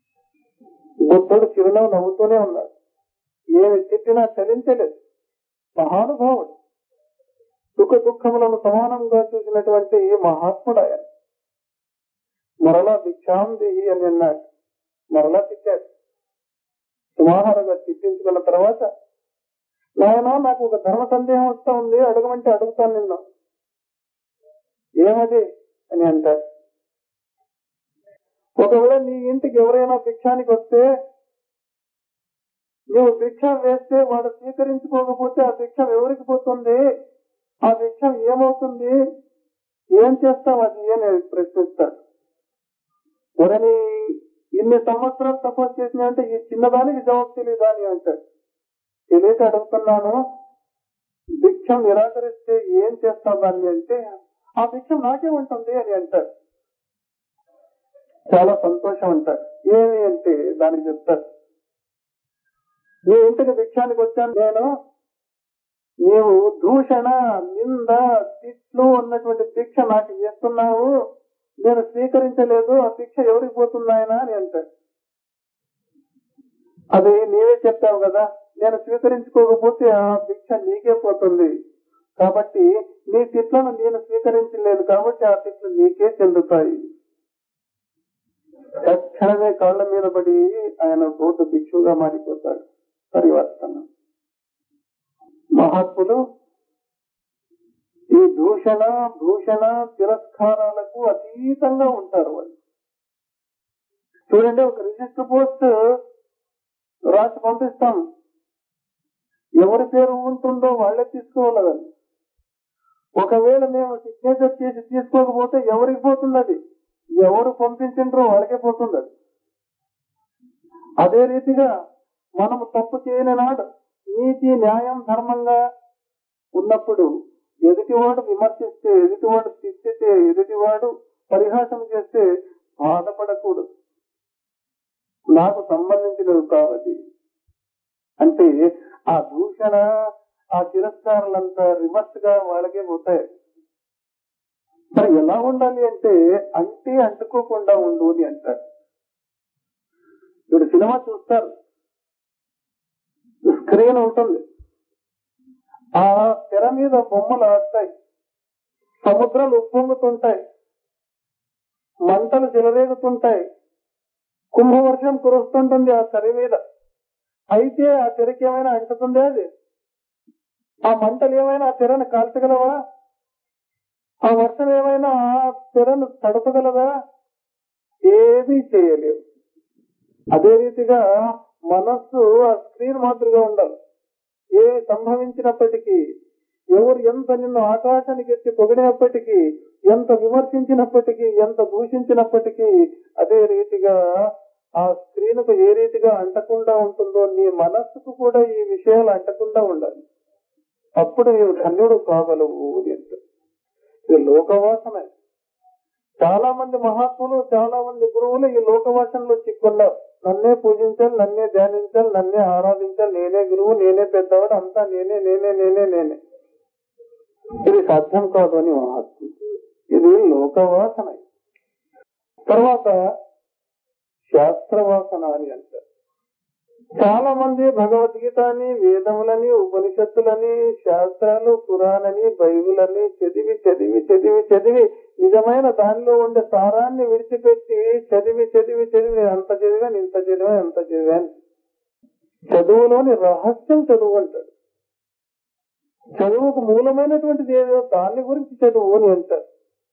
బుద్ధుడు చిరునవ్వు నవ్వుతూనే ఉన్నాడు, ఏమి చెప్పినా చలించలేదు. మహానుభావుడు, సుఖ దుఃఖములను సమానంగా చూసినటువంటి మహాత్ముడు ఆయన. మరలా భిక్షాందేహి అని అన్నాడు. మరలా తిట్టాడు. సుమాహారంగా తిట్టించుకున్న తర్వాత, నాయనా నాకు ఒక ధర్మ సందేహం వస్తా ఉంది, అడగమంటే అడుగుతాను నిన్ను. ఏమది అని అంటాడు. ఒకవేళ నీ ఇంటికి ఎవరైనా భిక్షానికి వస్తే, నువ్వు భిక్షం వేస్తే వాడు స్వీకరించుకోకపోతే ఆ భిక్షం ఎవరికి పోతుంది, ఆ భిక్షం ఏమవుతుంది, ఏం చేస్తావు అది అని ప్రశ్నిస్తాడు. ఎవరని ఇన్ని సంవత్సరాలు తపస్సు చేసినా అంటే ఈ చిన్నదానికి జవాబు తెలియదా అని అంటాడు. తెలియక అడుగుతున్నాను, భిక్షం నిరాకరిస్తే ఏం చేస్తాం దాన్ని అంటే, ఆ భిక్షం నాకే ఉంటుంది అని అంటాడు. చాలా సంతోషం అంటాడు. ఏమి అంటే దానికి చెప్తాడు, నీ ఇంటికి భిక్షానికి వచ్చాను నేను, నీవు దూషణ, నింద, తిట్లు ఉన్నటువంటి భిక్ష నాకు చేస్తున్నావు, నేను స్వీకరించలేదు, ఆ భిక్ష ఎవరికి పోతున్నాయనా అని అంటాడు. అది నీవే చెప్పావు కదా, నేను స్వీకరించుకోకపోతే ఆ భిక్ష నీకే పోతుంది, కాబట్టి నీ తిట్లను నేను స్వీకరించలేదు కాబట్టి ఆ తిట్లు నీకే చెందుతాయి. తక్షణమే కాళ్ల మీద పడి ఆయన బౌద్ధ భిక్షువుగా మారిపోతాడు. పరివర్తన. మహాత్ములు ఈ దూషణ, భూషణ, తిరస్కారాలకు అతీతంగా ఉంటారు వాళ్ళు. చూడండి, ఒక రిజిస్టర్ పోస్ట్ రాసి పంపిస్తాం, ఎవరి పేరు ఉంటుందో వాళ్ళే తీసుకోవాలి. ఒకవేళ మేము సిగ్నేచర్ చేసి తీసుకోకపోతే ఎవరికి పోతుంది అది, ఎవరు పంపించిండ్రో వాళ్ళకే పోతుంది అది. అదే రీతిగా మనము తప్పు చేయని నాడు నీతి, న్యాయం, ధర్మంగా ఉన్నప్పుడు ఎదుటివాడు విమర్శిస్తే, ఎదుటివాడు తిట్టితే, ఎదుటివాడు పరిహాసం చేస్తే బాధపడకూడదు. నాకు సంబంధించినవి కావాలి అంటే ఆ దూషణ, ఆ తిరస్కారాలంతా రివర్స్ గా వాళ్ళకే పోతాయి. మరి ఎలా ఉండాలి అంటే, అంటే అంటుకోకుండా ఉండు అని అంటారు. ఇప్పుడు సినిమా చూస్తారు, స్క్రీన్ ఉంటుంది, ఆ తెర మీద బొమ్మలు ఆడతాయి, సముద్రాలు ఉప్పొంగుతుంటాయి, మంటలు చెలరేగుతుంటాయి, కుంభవర్షం కురుస్తుంటుంది ఆ తెర మీద. అయితే ఆ తెరకి ఏమైనా అంటుతుంది అది? ఆ మంటలు ఏమైనా ఆ తెరను కాల్చగలవా? ఆ వర్షం ఏమైనా ఆ తెరను తడపగలదా? ఏమీ చేయలేవు. అదే రీతిగా మనస్సు ఆ స్క్రీన్ మాదిరిగా ఉండాలి. ఏ సంభవించినప్పటికీ, ఎవరు ఎంత నిన్ను ఆకాశానికి ఎత్తి పొగిడినప్పటికీ, ఎంత విమర్శించినప్పటికీ, ఎంత దూషించినప్పటికీ, అదే రీతిగా ఆ స్క్రీన్ కు ఏ రీతిగా అంటకుండా ఉంటుందో నీ మనస్సుకు కూడా ఈ విషయాలు అంటకుండా ఉండాలి. అప్పుడు నీవు ధన్యుడు కాగలవు. ఇది లోకవాసన. చాలా మంది మహాత్ములు, చాలా మంది గురువులు ఈ లోకవాసనలో చిక్కున్నారు. నన్నే పూజించాలి, నన్నే ధ్యానించాలి, నన్నే ఆరాధించాలి, నేనే గురువు, నేనే పెద్దవాడు, అంతా నేనే నేనే నేనే నేనే ఇది సాధ్యం కాదు అని మహాత్ములు. ఇది లోకవాసన. తర్వాత శాస్త్రవాసన అని అంటారు. చాలా మంది భగవద్గీత అని, వేదములని, ఉపనిషత్తులని, శాస్త్రాలు, పురాణని, బైబిల్ అని చదివి చదివి చదివి చదివి నిజమైన దానిలో ఉండే సారాన్ని విడిచిపెట్టి చదివి చదివి చదివి నేను అంత చదివాను, ఇంత చదివాను, ఎంత చదివాను. చదువులోని రహస్యం చదువు అంటాడు. చదువుకు మూలమైనటువంటిది ఏదో దాని గురించి చదువు అని అంటారు.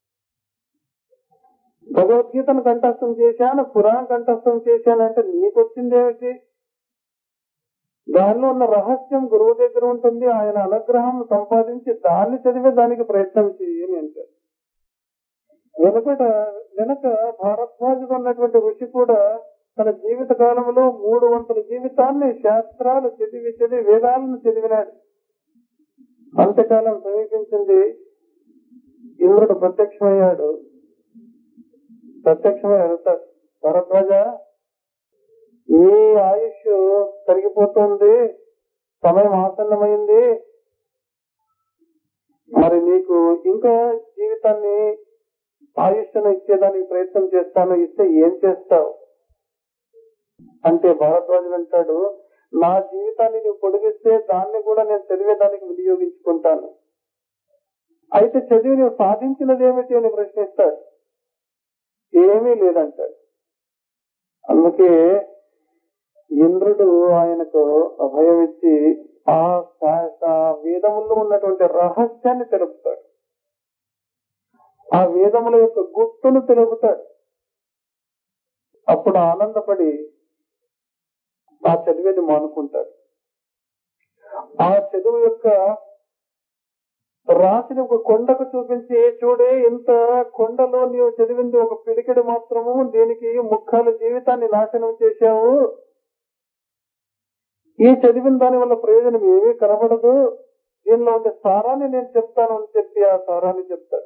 భగవద్గీతను కంఠస్థం చేశాను, పురాణం కంఠస్థం చేశానంటే నీకు వచ్చిందేమిటి? దానిలో ఉన్న రహస్యం గురువు దగ్గర ఉంటుంది. ఆయన అనుగ్రహం సంపాదించి దాన్ని చదివే దానికి ప్రయత్నం చేయని అంటారు. వెనుకట వెనక భారద్వాజుడు ఉన్నటువంటి ఋషి కూడా తన జీవిత కాలంలో మూడు వంతుల జీవితాన్ని శాస్త్రాలు చదివి చదివి వేదాలను చదివినాడు. అంతకాలం సమీపించింది. ఇంద్రుడు ప్రత్యక్షమయ్యాడు. ప్రత్యక్షమై అడుగుతాడు, భరద్వాజ, నీ ఆయుష్ తరిగిపోతుంది, సమయం ఆసన్నమైంది, మరి నీకు ఇంకా జీవితాన్ని ఆయుష్ను ఇచ్చేదానికి ప్రయత్నం చేస్తాను, ఇస్తే ఏం చేస్తావు అంటే భరద్వాజుడు అంటాడు, నా జీవితాన్ని నువ్వు పొడిగిస్తే దాన్ని కూడా నేను చదివేదానికి వినియోగించుకుంటాను. అయితే చదివి నువ్వు సాధించినది ఏమిటి అని ప్రశ్నిస్తాడు. ఏమీ లేదంటాడు. అందుకే ఇంద్రుడు ఆయనకు అభయం ఇచ్చి ఆ వేదముల్లో ఉన్నటువంటి రహస్యాన్ని తెలుపుతాడు. ఆ వేదముల యొక్క గుర్తును తెలుపుతాడు. అప్పుడు ఆనందపడి ఆ చదివేది మానుకుంటాడు. ఆ చదువు యొక్క రాసిన ఒక కొండకు చూపించి, చూడే ఇంత కొండలో నీవు చదివింది ఒక పిడికెడు మాత్రము, దీనికి ముఖాల జీవితాన్ని నాశనం చేశావు. ఈ చదివిన దాని వల్ల ప్రయోజనం ఏమీ కనబడదు. దీనిలో ఉండే సారాన్ని నేను చెప్తాను అని చెప్పి ఆ సారాన్ని చెప్తాడు.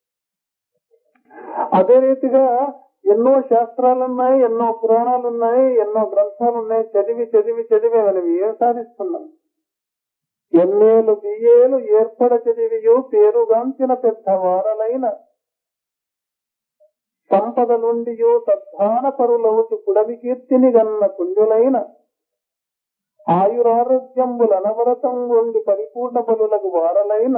అదే రీతిగా ఎన్నో శాస్త్రాలున్నాయి, ఎన్నో పురాణాలున్నాయి, ఎన్నో గ్రంథాలున్నాయి. చదివి చదివి చదివి మనం ఏం సాధిస్తున్నాం? ఎన్నేలు బియ్యేలు ఏర్పడ చదివియో పేరుగాంచిన పెద్ద వారలైన సంపదలుండియో సద్ధాన పరులవుతు పుడమి కీర్తిని గన్న పుణ్యులైన ఆయురారోగ్యంబుల అనవరతం ఉండి పరిపూర్ణ బలులకు వారలైన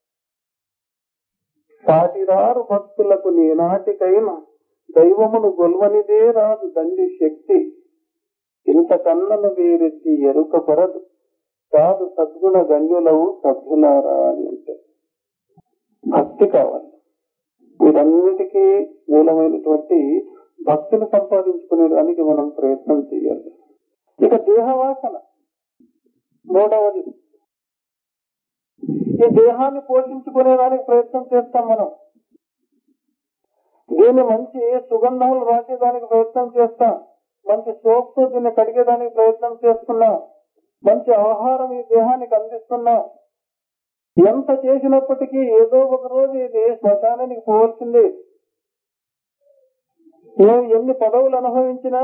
సాటిరారు భక్తులకు నేనాటికైన దైవమును గొల్వనిదే రాదు దండి శక్తి, ఇంతకన్నను వేరెత్తి ఎరుక పరదు కాదు సద్గుణ గణ్యులవు సభ్యులారా అని అంటే భక్తి కావాలి. వీటన్నిటికీ మూలమైనటువంటి భక్తిని సంపాదించుకునేదానికి మనం ప్రయత్నం చేయాలి. ఇక దేహవాసన మూడవది. ఈ దేహాన్ని పోషించుకునేదానికి ప్రయత్నం చేస్తాం మనం. దీన్ని మంచి సుగంధములు రాసేదానికి ప్రయత్నం చేస్తాం. మంచి సోప్ తో దీన్ని కడిగేదానికి ప్రయత్నం చేస్తున్నాం. మంచి ఆహారం ఈ దేహానికి అందిస్తున్నాం. ఎంత చేసినప్పటికీ ఏదో ఒక రోజు ఇది శ్మశానానికి పోవాల్సింది. మేము ఎన్ని పదవులు అనుభవించినా,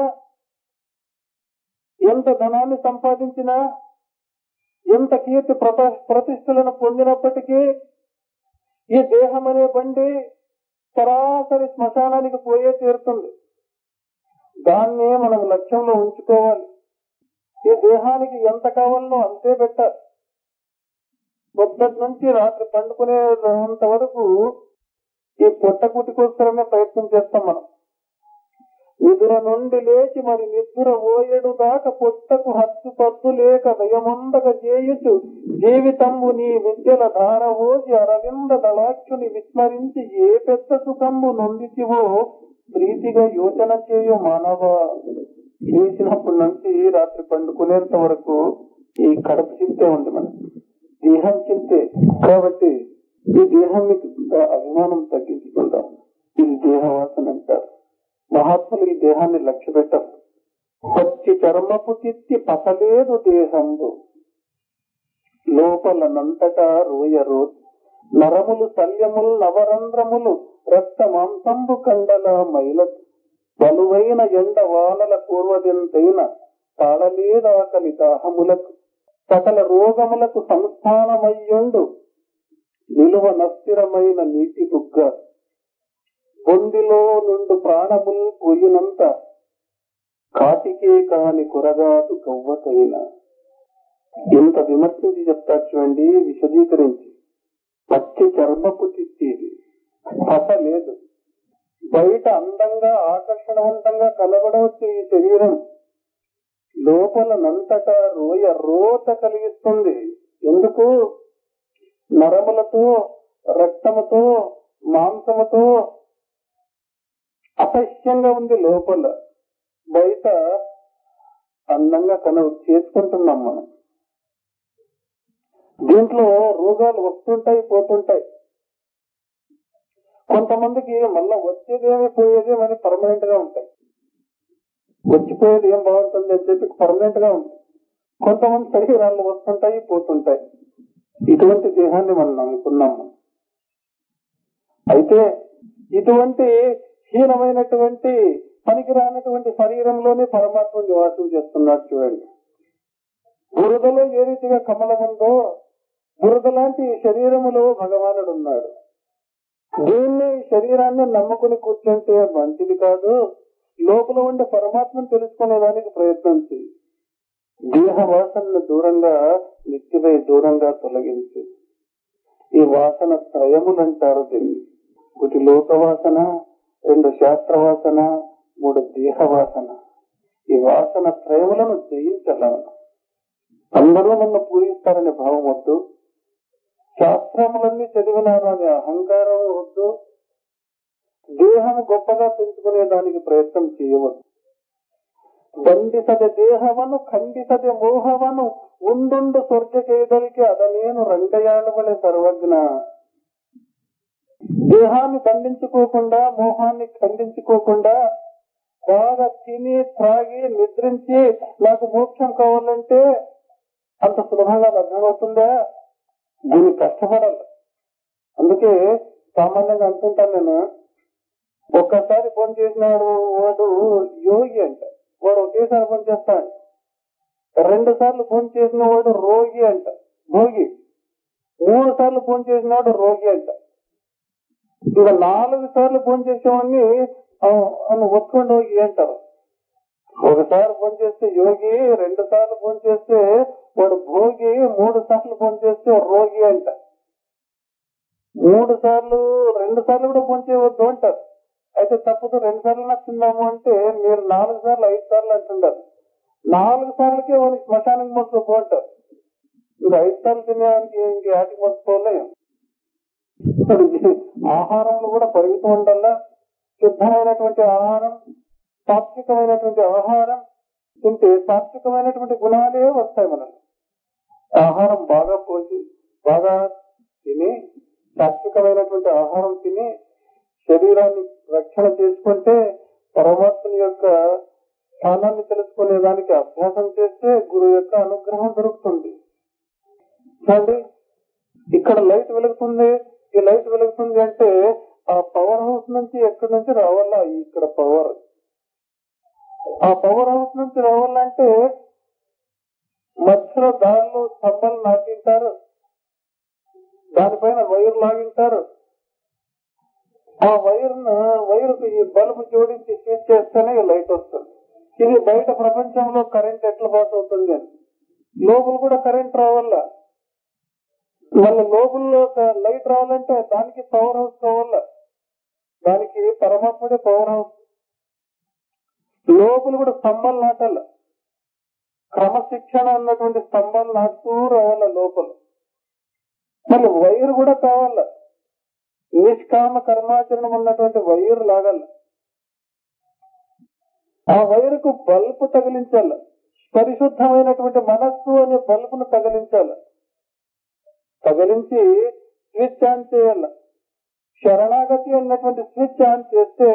ఎంత ధనాన్ని సంపాదించినా, ఎంత కీర్తి ప్రతిష్టలను పొందినప్పటికీ ఈ దేహం అనే బండి సరాసరి శ్మశానానికి పోయే తీరుతుంది. దాన్నే మనం లక్ష్యంలో ఉంచుకోవాలి. ఈ దేహానికి ఎంత కావాలనో అంతే పెట్టాలి. పొద్దుటి నుంచి రాత్రి పండుకునేంత వరకు ఈ పొట్టకుటి కోసమే ప్రయత్నం చేస్తాం మనం. నిద్ర నుండి లేచి మరి నిద్ర ఓయడు దాకా పొట్టకు హత్తు పద్దు లేక దయముందక చేయుచు జీవితంబు నీ విద్యల ధారవోసి అరవింద దళాక్షుని విస్మరించి ఏ పెద్ద సుఖంబు నొందితివో ప్రీతిగా యోచన చేయు మానవ. చేసినప్పటి నుంచి రాత్రి పండుకునేంత వరకు ఈ కడుపు చింతే ఉంది మనకి, దేహం చింతే. కాబట్టి ఈ దేహం అభిమానం తగ్గించుకుంటాం. ఇది దేహవాసన అంటారు. మహాత్ములు ఈ దేహాన్ని లక్ష్య పెట్టరు. పచ్చి చర్మపు తిత్తి పసలేదు దేహంబు లోపలనంతటా రోయరో నరములు శల్యములు నవరంధ్రములు రక్త మాంసంబు కండల మైల బలువైన ఎండ వానల పూర్వదింతైన తాళలేదాకలి దాహములకు సకల రోగములకు సంస్థానమయ్యుండు నిలువ నస్థిరమైన నీటి బుగ్గ బొందిలో నుండు ప్రాణములు పోయినంత కాటికే కాని కొరగాదు గవ్వతైన. ఇంత విమర్శించి చెప్తారు చూడండి, విశదీకరించి. పచ్చి చర్మపు తిత్తేది పస లేదు. బయట అందంగా ఆకర్షణవంతంగా కనబడవచ్చు ఈ శరీరం, లోపల నంతటా రోయ రోత కలిగిస్తుంది. ఎందుకు? నరములతో, రక్తముతో, మాంసముతో అసహ్యంగా ఉంది లోపల. బయట అందంగా కన చేసుకుంటున్నాం మనం. దీంట్లో రోగాలు వస్తుంటాయి, పోతుంటాయి. కొంతమందికి మళ్ళా వచ్చేదేమి పోయేదేమని పర్మనెంట్ గా ఉంటాయి. వచ్చిపోయేది ఏం బాగుంటుంది అని చెప్పి పర్మనెంట్ గా ఉంటాయి. కొంతమంది శరీరాలు వస్తుంటాయి, పోతుంటాయి. ఇటువంటి దేహాన్ని మనం నమ్ముకున్నాము. అయితే ఇటువంటి హీనమైనటువంటి పనికిరానటువంటి శరీరంలోనే పరమాత్మ నివాసం చేస్తున్నాడు. చూడండి, బురదలో ఏ రీతిగా కమలం ఉందో బురద లాంటి శరీరములో భగవానుడు ఉన్నాడు. దీన్ని శరీరాన్ని నమ్ముకుని కూర్చుంటే మంచిది కాదు. లోపల ఉండే పరమాత్మను తెలుసుకునేదానికి ప్రయత్నం చేయి. దేహ వాసనను దూరంగా నెత్తిపై దూరంగా తొలగించు. ఈ వాసన త్రయములంటారు దీన్ని. ఒకటి లోక వాసన, రెండు శాస్త్ర వాసన, మూడు దేహ వాసన. ఈ వాసన త్రయములను జయించాలను. అందరూ నన్ను పూజిస్తారనే భావం వద్దు, శాస్త్రములన్నీ చదివినాను అనే అహంకారం వద్దు, దేహం గొప్పగా పెంచుకునే దానికి ప్రయత్నం చేయవద్దు. దండిసದೆ ದೇಹವನ್ನು ಖಂಡಿಸದೆ ಮೋಹವನ್ನು ಒಂದೊಂದು ಸ್ವರ್ಗ ಕೇದಲಿಕೆ ಅದನೇನು రంగయాళవలే సర్వజ్ఞ. దేహాన్ని దండించుకోకుండా, మోహాన్ని ఖండించుకోకుండా బాగా తిని త్రాగి నిద్రించి నాకు మోక్షం కావాలంటే అంత సులభంగా లభ్యమవుతుందా? దీనికి కష్టపడాలి. అందుకే సామాన్యంగా అనుకుంటాను నేను, ఒక్కసారి ఫోన్ చేసినాడు వాడు యోగి అంట, వాడు ఒకేసారి ఫోన్ చేస్తాడు. రెండు సార్లు ఫోన్ చేసిన వాడు రోగి అంట, భోగి. మూడు సార్లు ఫోన్ చేసిన వాడు రోగి అంట. ఇక నాలుగు సార్లు ఫోన్ చేసేవాడిని ఒత్తుకొని రోగి అంటారు. ఒకసారి ఫోన్ చేస్తే యోగి, రెండు సార్లు ఫోన్ చేస్తే వాడు భోగి, మూడు సార్లు ఫోన్ చేస్తే రోగి అంట. మూడు సార్లు రెండు సార్లు కూడా ఫోన్ చేయవద్దు అంటారు. అయితే తప్పదు, రెండు సార్లు నాకు తిన్నాము అంటే మీరు నాలుగు సార్లు ఐదు సార్లు అంటున్నారు. నాలుగు సార్లకే వాడికి శ్మశానికి మోసుకోపోంటారు. మీరు ఐదు సార్లు తినేవానికి ఇంక ఆటికి మోసుకోలే. ఆహారంలో కూడా పరిమితం ఉండాలా. శుద్ధమైనటువంటి ఆహారం, సాత్వికమైనటువంటి ఆహారం తింటే సాత్వికమైనటువంటి గుణాలే వస్తాయి మనకు. ఆహారం బాగా పోసి బాగా తిని, సాత్వికమైనటువంటి ఆహారం తిని శరీరాన్ని రక్షణ చేసుకుంటే పరమాత్మని యొక్క స్థానాన్ని తెలుసుకునే దానికి అభ్యాసం చేస్తే గురువు యొక్క అనుగ్రహం దొరుకుతుంది. చూడండి, ఇక్కడ లైట్ వెలుగుతుంది, ఈ లైట్ వెలుగుతుంది అంటే ఆ పవర్ హౌస్ నుంచి ఎక్కడి నుంచి రావాలా? ఇక్కడ పవర్. ఆ పవర్ హౌస్ నుంచి రావాలంటే మధ్యలో దానిలో స్తంభాలు నాటింటారు, దానిపైన వైర్ లాగింటారు. ఆ వైర్ వైర్కు ఈ బల్బు జోడించి స్విచ్ చేస్తేనే లైట్ వస్తుంది. ఇది బయట ప్రపంచంలో కరెంట్ ఎట్లా పాస్ అవుతుంది అని లోపల కూడా కరెంట్ రావాలా. మళ్ళీ లోపల లైట్ రావాలంటే దానికి పవర్ హౌస్ కావాలా. దానికి పరమాత్ముడే పవర్ హౌస్. లోపల కూడా స్తంభాలు నాటాల, క్రమశిక్షణ అన్నటువంటి స్తంభాలు నాటుతూ రావాల లోపల. మళ్ళీ వైర్ కూడా కావాల, నిష్కామ కర్మాచరణం ఉన్నటువంటి వైర్ లాగాల. ఆ వైరుకు బల్బు తగిలించాల, పరిశుద్ధమైనటువంటి మనస్సు అనే బల్బును తగిలించాల. తగిలించి స్విచ్ ఆన్ చేయాల. శరణాగతి అన్నటువంటి స్విచ్ ఆన్ చేస్తే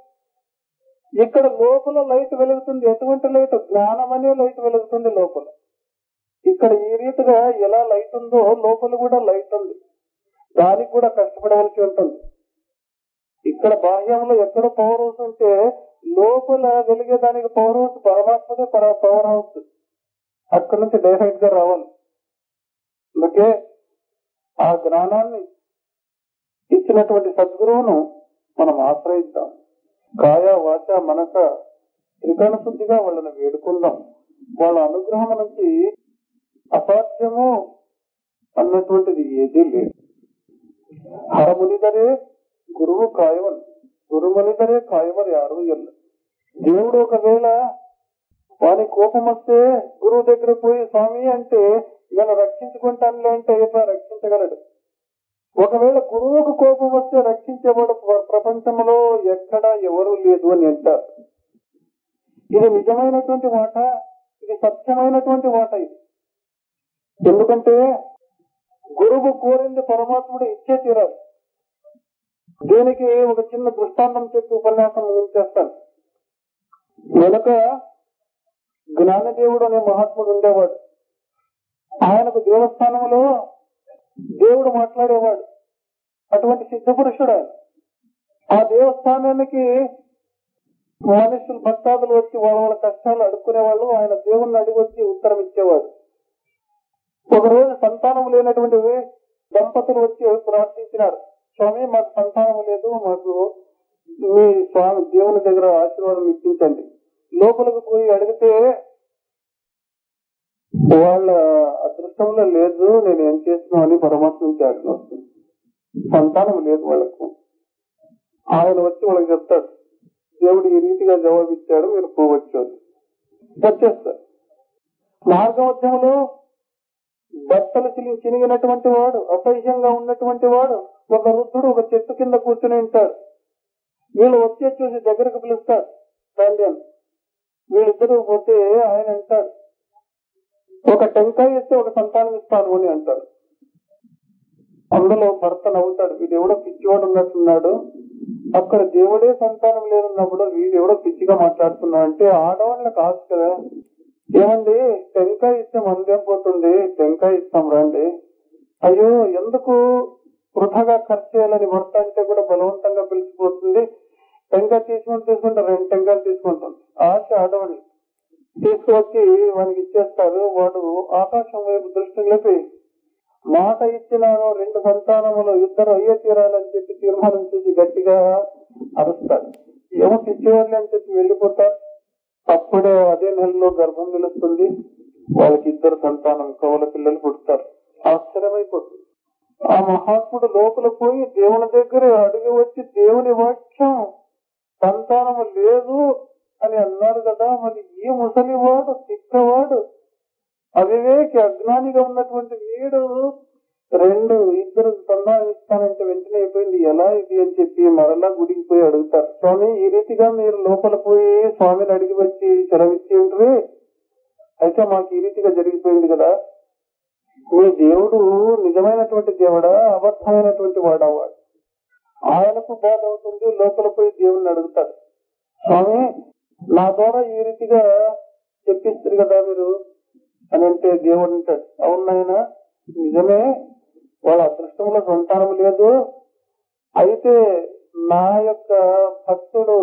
ఇక్కడ లోపల లైట్ వెలుగుతుంది. ఎటువంటి లైట్? జ్ఞానం అనే లైట్ వెలుగుతుంది లోపల. ఇక్కడ ఈ రీతిగా ఎలా లైట్ ఉందో లోపల కూడా లైట్ ఉంది. దానికి కూడా కష్టపడవలసి ఉంటుంది. ఇక్కడ బాహ్యంలో ఎక్కడో పవర్ హౌస్ ఉంటే లోపల వెలిగేదానికి పవర్ హౌస్ పరమాత్మదే పవర్ హౌస్. అక్కడి నుంచి డైరెక్ట్ గా రావాలి. అందుకే ఆ జ్ఞానాన్ని ఇచ్చినటువంటి సద్గురువును మనం ఆశ్రయిద్దాం. కాయ వాచ మనస త్రికరణ శుద్ధిగా వాళ్ళని వేడుకుందాం. వాళ్ళ అనుగ్రహం నుంచి అసాధ్యము అన్నటువంటిది ఏదీ లేదు. హరమునిదరే గురువు కాయవన్, గురుమునిదరే కాయవర్ యారు ఎల్ల. దేవుడు ఒకవేళ వాని కోపం వస్తే గురువు దగ్గర పోయి స్వామి అంటే ఇలా రక్షించుకుంటానులే అంటే అయిపో రక్షించగలడు. ఒకవేళ గురువుకు కోపం వస్తే రక్షించేవాడు ప్రపంచంలో ఎక్కడా ఎవరూ లేదు అని అంటారు. ఇది నిజమైనటువంటి మాట, ఇది సత్యమైనటువంటి మాట. ఇది ఎందుకంటే గురువు కోరింది పరమాత్ముడు ఇచ్చే తీరాలి. దీనికి ఒక చిన్న దృష్టాంతం చెప్పి ఉపన్యాసం ముగించేస్తాను. వెనుక జ్ఞానదేవుడు అనే మహాత్ముడు ఉండేవాడు. ఆయనకు దేవస్థానంలో దేవుడు మాట్లాడేవాడు. అటువంటి సిద్ధ పురుషుడు ఆయన. ఆ దేవస్థానానికి మనుషులు భక్తాదులు వచ్చి వాళ్ళ వాళ్ళ కష్టాలు అడుక్కునేవాళ్ళు. ఆయన దేవుణ్ణి అడిగి వచ్చి ఉత్తరం ఇచ్చేవాడు. ఒకరోజు సంతానం లేనటువంటి దంపతులు వచ్చి ప్రార్థించినారు, స్వామి మాకు సంతానం లేదు, మాకు మీ స్వామి దేవుని దగ్గర ఆశీర్వాదం ఇప్పించండి. లోపలికి పోయి అడిగితే వాళ్ళ అదృష్టంలో లేదు, నేను ఏం చేస్తున్నావు అని పరమాత్మ నుంచి ఆజ్ఞ వస్తుంది. సంతానం లేదు వాళ్ళకు. ఆయన వచ్చి వాళ్ళకి చెప్తాడు, దేవుడు ఈ రీతిగా జవాబిచ్చాడు, మీరు పోవచ్చు. వచ్చేస్తారు. మార్గమధ్యంలో బట్టలు చినిగినటువంటి వాడు, అసహ్యంగా ఉన్నటువంటి వాడు, ఒక వృద్ధుడు ఒక చెట్టు కింద కూర్చుని ఉంటాడు. వీళ్ళు వచ్చే చూసి దగ్గరకు పిలుస్తారు, రండి అని. వీళ్ళిద్దరూ పోతే ఆయన అంటాడు, ఒక టెంకాయ ఇస్తే ఒక సంతానం ఇస్తాను అని అంటాడు. అందులో భర్త నవ్వుతాడు, వీడెవడో పిచ్చివాడు ఉన్నట్టున్నాడు, అక్కడ దేవుడే సంతానం లేదన్నప్పుడు వీడెవడో పిచ్చిగా మాట్లాడుతున్నాడు అంటే ఆడవాళ్ళకి కాదు కదా. ఏమండి, టెంకాయ ఇస్తే మందేం పోతుంది, టెంకాయ ఇస్తాం రండి. అయ్యో ఎందుకు వృధాగా ఖర్చు చేయాలని భర్త అంటే కూడా బలవంతంగా పిలిచిపోతుంది. టెంకాయ తీసుకుని తీసుకుంటే రెండు టెంకాయలు తీసుకుంటుంది. ఆశ ఆడవాళ్ళు తీసుకువచ్చి వానికి ఇచ్చేస్తారు. వాడు ఆకాశం వైపు దృష్టి లేపి, మాట ఇచ్చినాను రెండు సంతానములు ఇద్దరు అయ్యే తీరాలని చెప్పి తీర్మానం చేసి గట్టిగా అరుస్తాడు. ఏమో పిచ్చివాళ్ళు అని చెప్పి వెళ్ళిపోతారు. అప్పుడే అదే నెలలో గర్భం నిలుస్తుంది. వాళ్ళకి ఇద్దరు సంతానం కవల పిల్లలు పుడతారు. ఆశ్చర్యమైపోతుంది. ఆ మహాత్ముడు లోపల పోయి దేవుని దగ్గర అడిగి వచ్చి, దేవుని వాక్యం సంతానము లేదు అని అన్నారు కదా, మరి ఈ ముసలివాడు తిక్కవాడు అవివేకి అజ్ఞానిగా ఉన్నటువంటి వీడు రెండు ఇద్దరు సంతానం ఇస్తానంటే వెంటనే అయిపోయింది, ఎలా ఇది అని చెప్పి మరలా గుడికి పోయి అడుగుతారు. స్వామి, ఈ రీతిగా మీరు లోపల పోయి స్వామిని అడిగి వచ్చి సెలవిచ్చి ఉంటారు, అయితే మాకు ఈ రీతిగా జరిగిపోయింది కదా, మీ దేవుడు నిజమైనటువంటి దేవుడా అబద్ధమైనటువంటి వాడా? వాడు ఆయనకు బాధ అవుతుంది. లోపల పోయి దేవుణ్ణి అడుగుతాడు, స్వామి నా ద్వారా ఈ రీతిగా చెప్పిస్తారు కదా మీరు అని అంటే దేవుడు అంటాడు, అవునాయనా నిజమే, వాళ్ళ అదృష్టంలో సంతానం లేదు, అయితే నా యొక్క భక్తుడు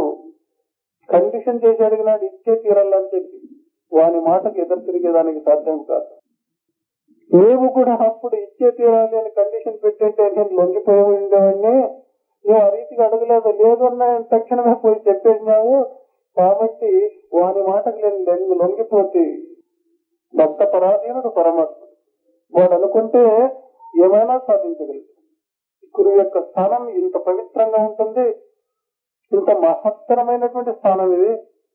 కండిషన్ చేసి అడిగినాడు ఇచ్చే తీరాలని చెప్పి వాని మాటకు ఎదురు తిరిగేదానికి సాధ్యం కాదు. నీవు కూడా అప్పుడు ఇచ్చే తీరాలి అని కండిషన్ పెట్టింటే నేను లొంగిపోయి ఉండేవాడిని. నువ్వు ఆ రీతిగా అడగలేదు, లేదు అన్న తక్షణమే పోయి చెప్పేసినావు, కాబట్టి వాని మాటకు నేను లొంగిపోతే భక్త పరాధీనుడు పరమాత్ముడు. వాడు అనుకుంటే ఏమైనా సాధించగలడు. గురువు యొక్క స్థానం ఇంత పవిత్రంగా ఉంటుంది, ఇంత మహత్తరమైనటువంటి స్థానం ఇది.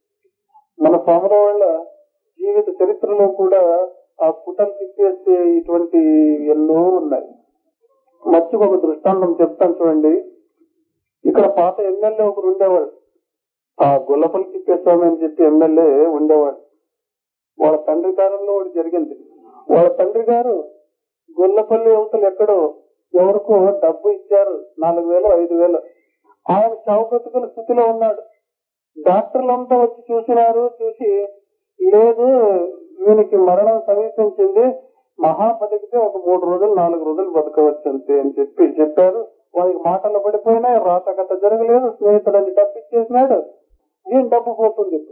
మన స్వాముల వాళ్ళ జీవిత చరిత్రలో కూడా ఆ పుటలు తిప్పేస్తే ఇటువంటి ఎన్నో ఉన్నాయి. మర్చికి ఒక దృష్టాంతం చెప్తాను చూడండి. ఇక్కడ పాత ఎమ్మెల్యే ఒకరు ఉండేవాడు, ఆ గొల్లపల్లి తిప్పేస్వామి అని చెప్పి ఎమ్మెల్యే ఉండేవాడు. వాళ్ళ తండ్రి కాలంలో ఒకటి జరిగింది. వాళ్ళ తండ్రి గారు గొల్లపల్లి యువతలు ఎక్కడో ఎవరికో డబ్బు ఇచ్చారు, నాలుగు వేలు ఐదు వేలు. ఆయన చావు బ్రతుకుల స్థితిలో ఉన్నాడు. డాక్టర్లంతా వచ్చి చూసినారు, చూసి లేదు వీనికి మరణం సమీపించింది, మహా బతికితే ఒక మూడు రోజులు నాలుగు రోజులు బతకవచ్చు అంతే అని చెప్పి చెప్పారు. వారికి మాటలు పడిపోయినాయి, రాతగత జరగలేదు, స్నేహితుడని డబ్బు ఇచ్చేసినాడు, ఈయన డబ్బు పోతుంది ఇప్పుడు.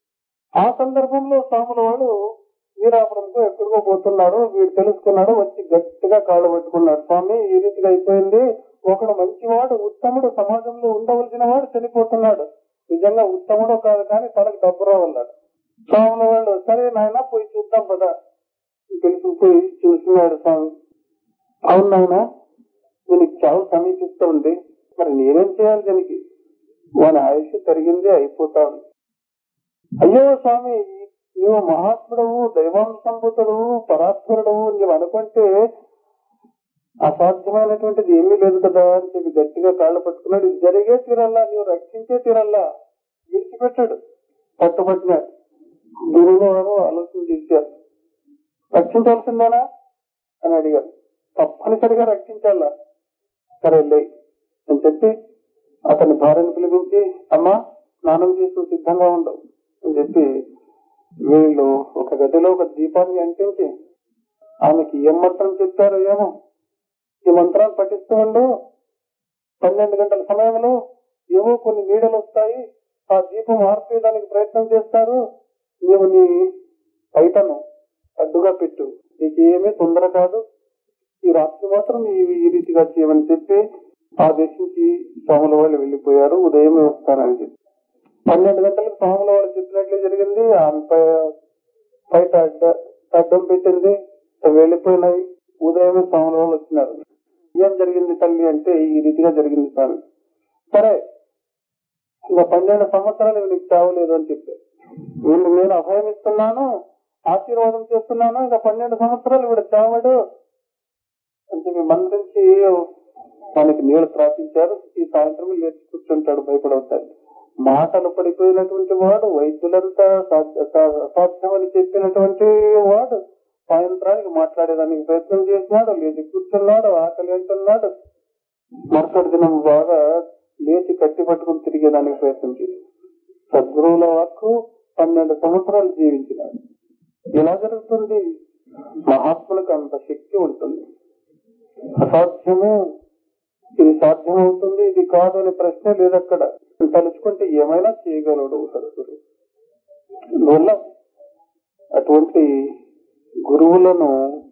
ఆ సందర్భంలో స్వాముల వాడు వీరాపురంతో ఎక్కడికో పోతున్నాడు. వీడు తెలుసుకున్నాడు, వచ్చి గట్టిగా కాళ్ళు పట్టుకున్నాడు, స్వామి ఈ రీతిగా అయిపోయింది, ఒకడు మంచివాడు ఉత్తముడు సమాజంలో ఉండవలసిన వాడు చనిపోతున్నాడు, నిజంగా ఉత్తముడు కాదు కానీ తనకు డబ్బు రావన్నాడు. స్వాముల వాళ్ళు సరే నాయన పోయి చూద్దాం కదా తెలుసుకుపోయి చూసినాడు. స్వామి అవును నాయన దీనికి చావు సమీపిస్తూ ఉంది, మరి నేనేం చేయాలి, దీనికి వాని ఆయుష్ తరిగింది అయిపోతా ఉంది. అయ్యో స్వామి నువ్వు మహాత్ముడవు దైవాంశంభూతుడవు పరాత్పరుడవు నువ్వు అనుకుంటే అసాధ్యమైనటువంటిది ఏమీ లేదు కదా అని చెప్పి గట్టిగా కాళ్ళు పట్టుకున్నాడు. ఇది జరిగే తీరల్లా, నువ్వు రక్షించే తీరల్లా, విడిచిపెట్టాడు, పట్టుబట్టినాడు. గురువు ఆలోచన చేశారు, రక్షించాల్సిందేనా అని అడిగారు. తప్పనిసరిగా రక్షించాలా, సరే లే అని చెప్పి అతని భార్యను పిలిపించి అమ్మా స్నానం చేస్తూ సిద్ధంగా ఉండవు అని చెప్పి వీళ్ళు ఒక గదిలో ఒక దీపాన్ని అంటించి ఆమెకి ఏం మంత్రం చెప్పారో ఏమో ఈ మంత్రాన్ని పఠిస్తూ ఉండు, పన్నెండు గంటల సమయంలో ఏవో కొన్ని నీడలు వస్తాయి, ఆ దీపం ఆర్పేయడానికి ప్రయత్నం చేస్తారు, నీవు నీ బయటను అడ్డుగా పెట్టు, నీకు ఏమీ తొందర కాదు, ఈ రాత్రి మాత్రం ఈ రీతిగా చేయమని చెప్పి ఆదేశించి స్వాముల వాళ్ళు వెళ్లిపోయారు. ఉదయమే వస్తారని చెప్పి పన్నెండు గంటలకు స్వాముల వాళ్ళు చెప్పినట్లే జరిగింది. ఆమె బయట అడ్డం పెట్టింది, వెళ్ళిపోయినాయి. ఉదయం స్వామి వాళ్ళు వచ్చినారు. ఏం జరిగింది తల్లి అంటే, ఈ రీతిగా జరిగింది స్వామి. సరే, ఇంకా పన్నెండు సంవత్సరాలు వీళ్ళకి చావలేదు అని చెప్పారు. వీళ్ళు నేను అభయం ఇస్తున్నాను, ఆశీర్వాదం చేస్తున్నాను, ఇంకా పన్నెండు సంవత్సరాలు వీడు చావడు అని చెప్పి మంత్రించి మనకి నీళ్లు ప్రార్థించారు. ఈ సాయంత్రం లేచి కూర్చుంటాడు, భయపడవుతాడు. మాటలు పడిపోయినటువంటి వాడు, వైద్యులంతా అసాధ్యమని చెప్పినటువంటి వాడు సాయంత్రానికి మాట్లాడేదానికి ప్రయత్నం చేసినాడు. లేచి కూర్చున్నాడు, ఆకలి అంటున్నాడు. మరుసటి దినం బాగా లేచి కట్టి పట్టుకుని తిరిగేదానికి ప్రయత్నం చేసి సద్గురువుల వరకు పన్నెండు సంవత్సరాలు జీవించినాడు. ఎలా జరుగుతుంది? మహాత్ములకు అంత శక్తి ఉంటుంది. అసాధ్యము ఇది సాధ్యమవుతుంది, ఇది కాదు అనే ప్రశ్న లేదక్కడ. తలుచుకుంటే ఏమైనా చేయగలడు సద్గురు. అందువల్ల అటువంటి గురువులను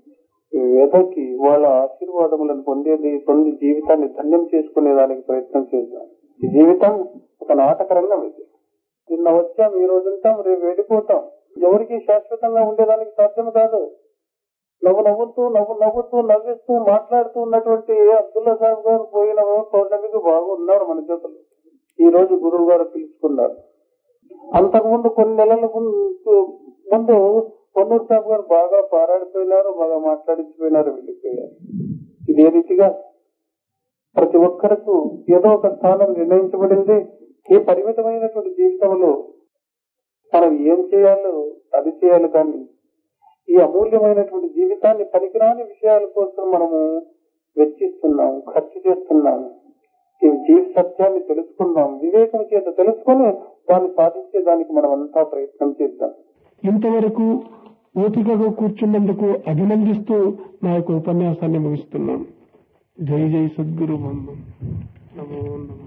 వెదకి వాళ్ళ ఆశీర్వాదములను పొందేది పొంది జీవితాన్ని ధన్యం చేసుకునే దానికి ప్రయత్నం చేద్దాం. ఈ జీవితం ఒక నాటక రంగం. ఇది నిన్న వచ్చాం, ఈ రోజు ఉంటాం, రేపు వెళ్ళిపోతాం. ఎవరికి శాశ్వతంగా ఉండేదానికి సాధ్యం కాదు. నవ్వు నవ్వుతూ నవ్వు నవ్వుతూ నవ్విస్తూ మాట్లాడుతూ ఉన్నటువంటి అబ్దుల్లా సాహెబ్ గారు పోయిన పౌర్ణమికి బాగున్నారు మన చేతులు. ఈ రోజు గురువు గారు పిలుచుకున్నారు. అంతకుముందు కొన్ని నెలల ముందు పొన్నూరు సాహెబ్ గారు బాగా పారాడిపోయినారు, బాగా మాట్లాడించిపోయినారు, వెళ్ళిపోయారు. ఇదే రీతిగా ప్రతి ఒక్కరికి ఏదో ఒక స్థానం నిర్ణయించబడింది. ఈ పరిమితమైనటువంటి జీవితంలో మనం ఏం చేయాలో అది చేయాలి. కానీ ఈ అమూల్యమైనటువంటి జీవితాన్ని పనికిరాని విషయాల కోసం మనము వెచ్చిస్తున్నాం, ఖర్చు చేస్తున్నాం. ఈ జీవిత సత్యాన్ని తెలుసుకుందాం, వివేకం చేత తెలుసుకుని దాన్ని సాధించే దానికి మనం అంతా ప్రయత్నం చేద్దాం. ఇంతవరకు ఓపికగా కూర్చున్నందుకు అభినందిస్తూ నా యొక్క ఉపన్యాసాన్ని ముగిస్తున్నాను. జై జై సద్గురు బంధం. నమో నమో.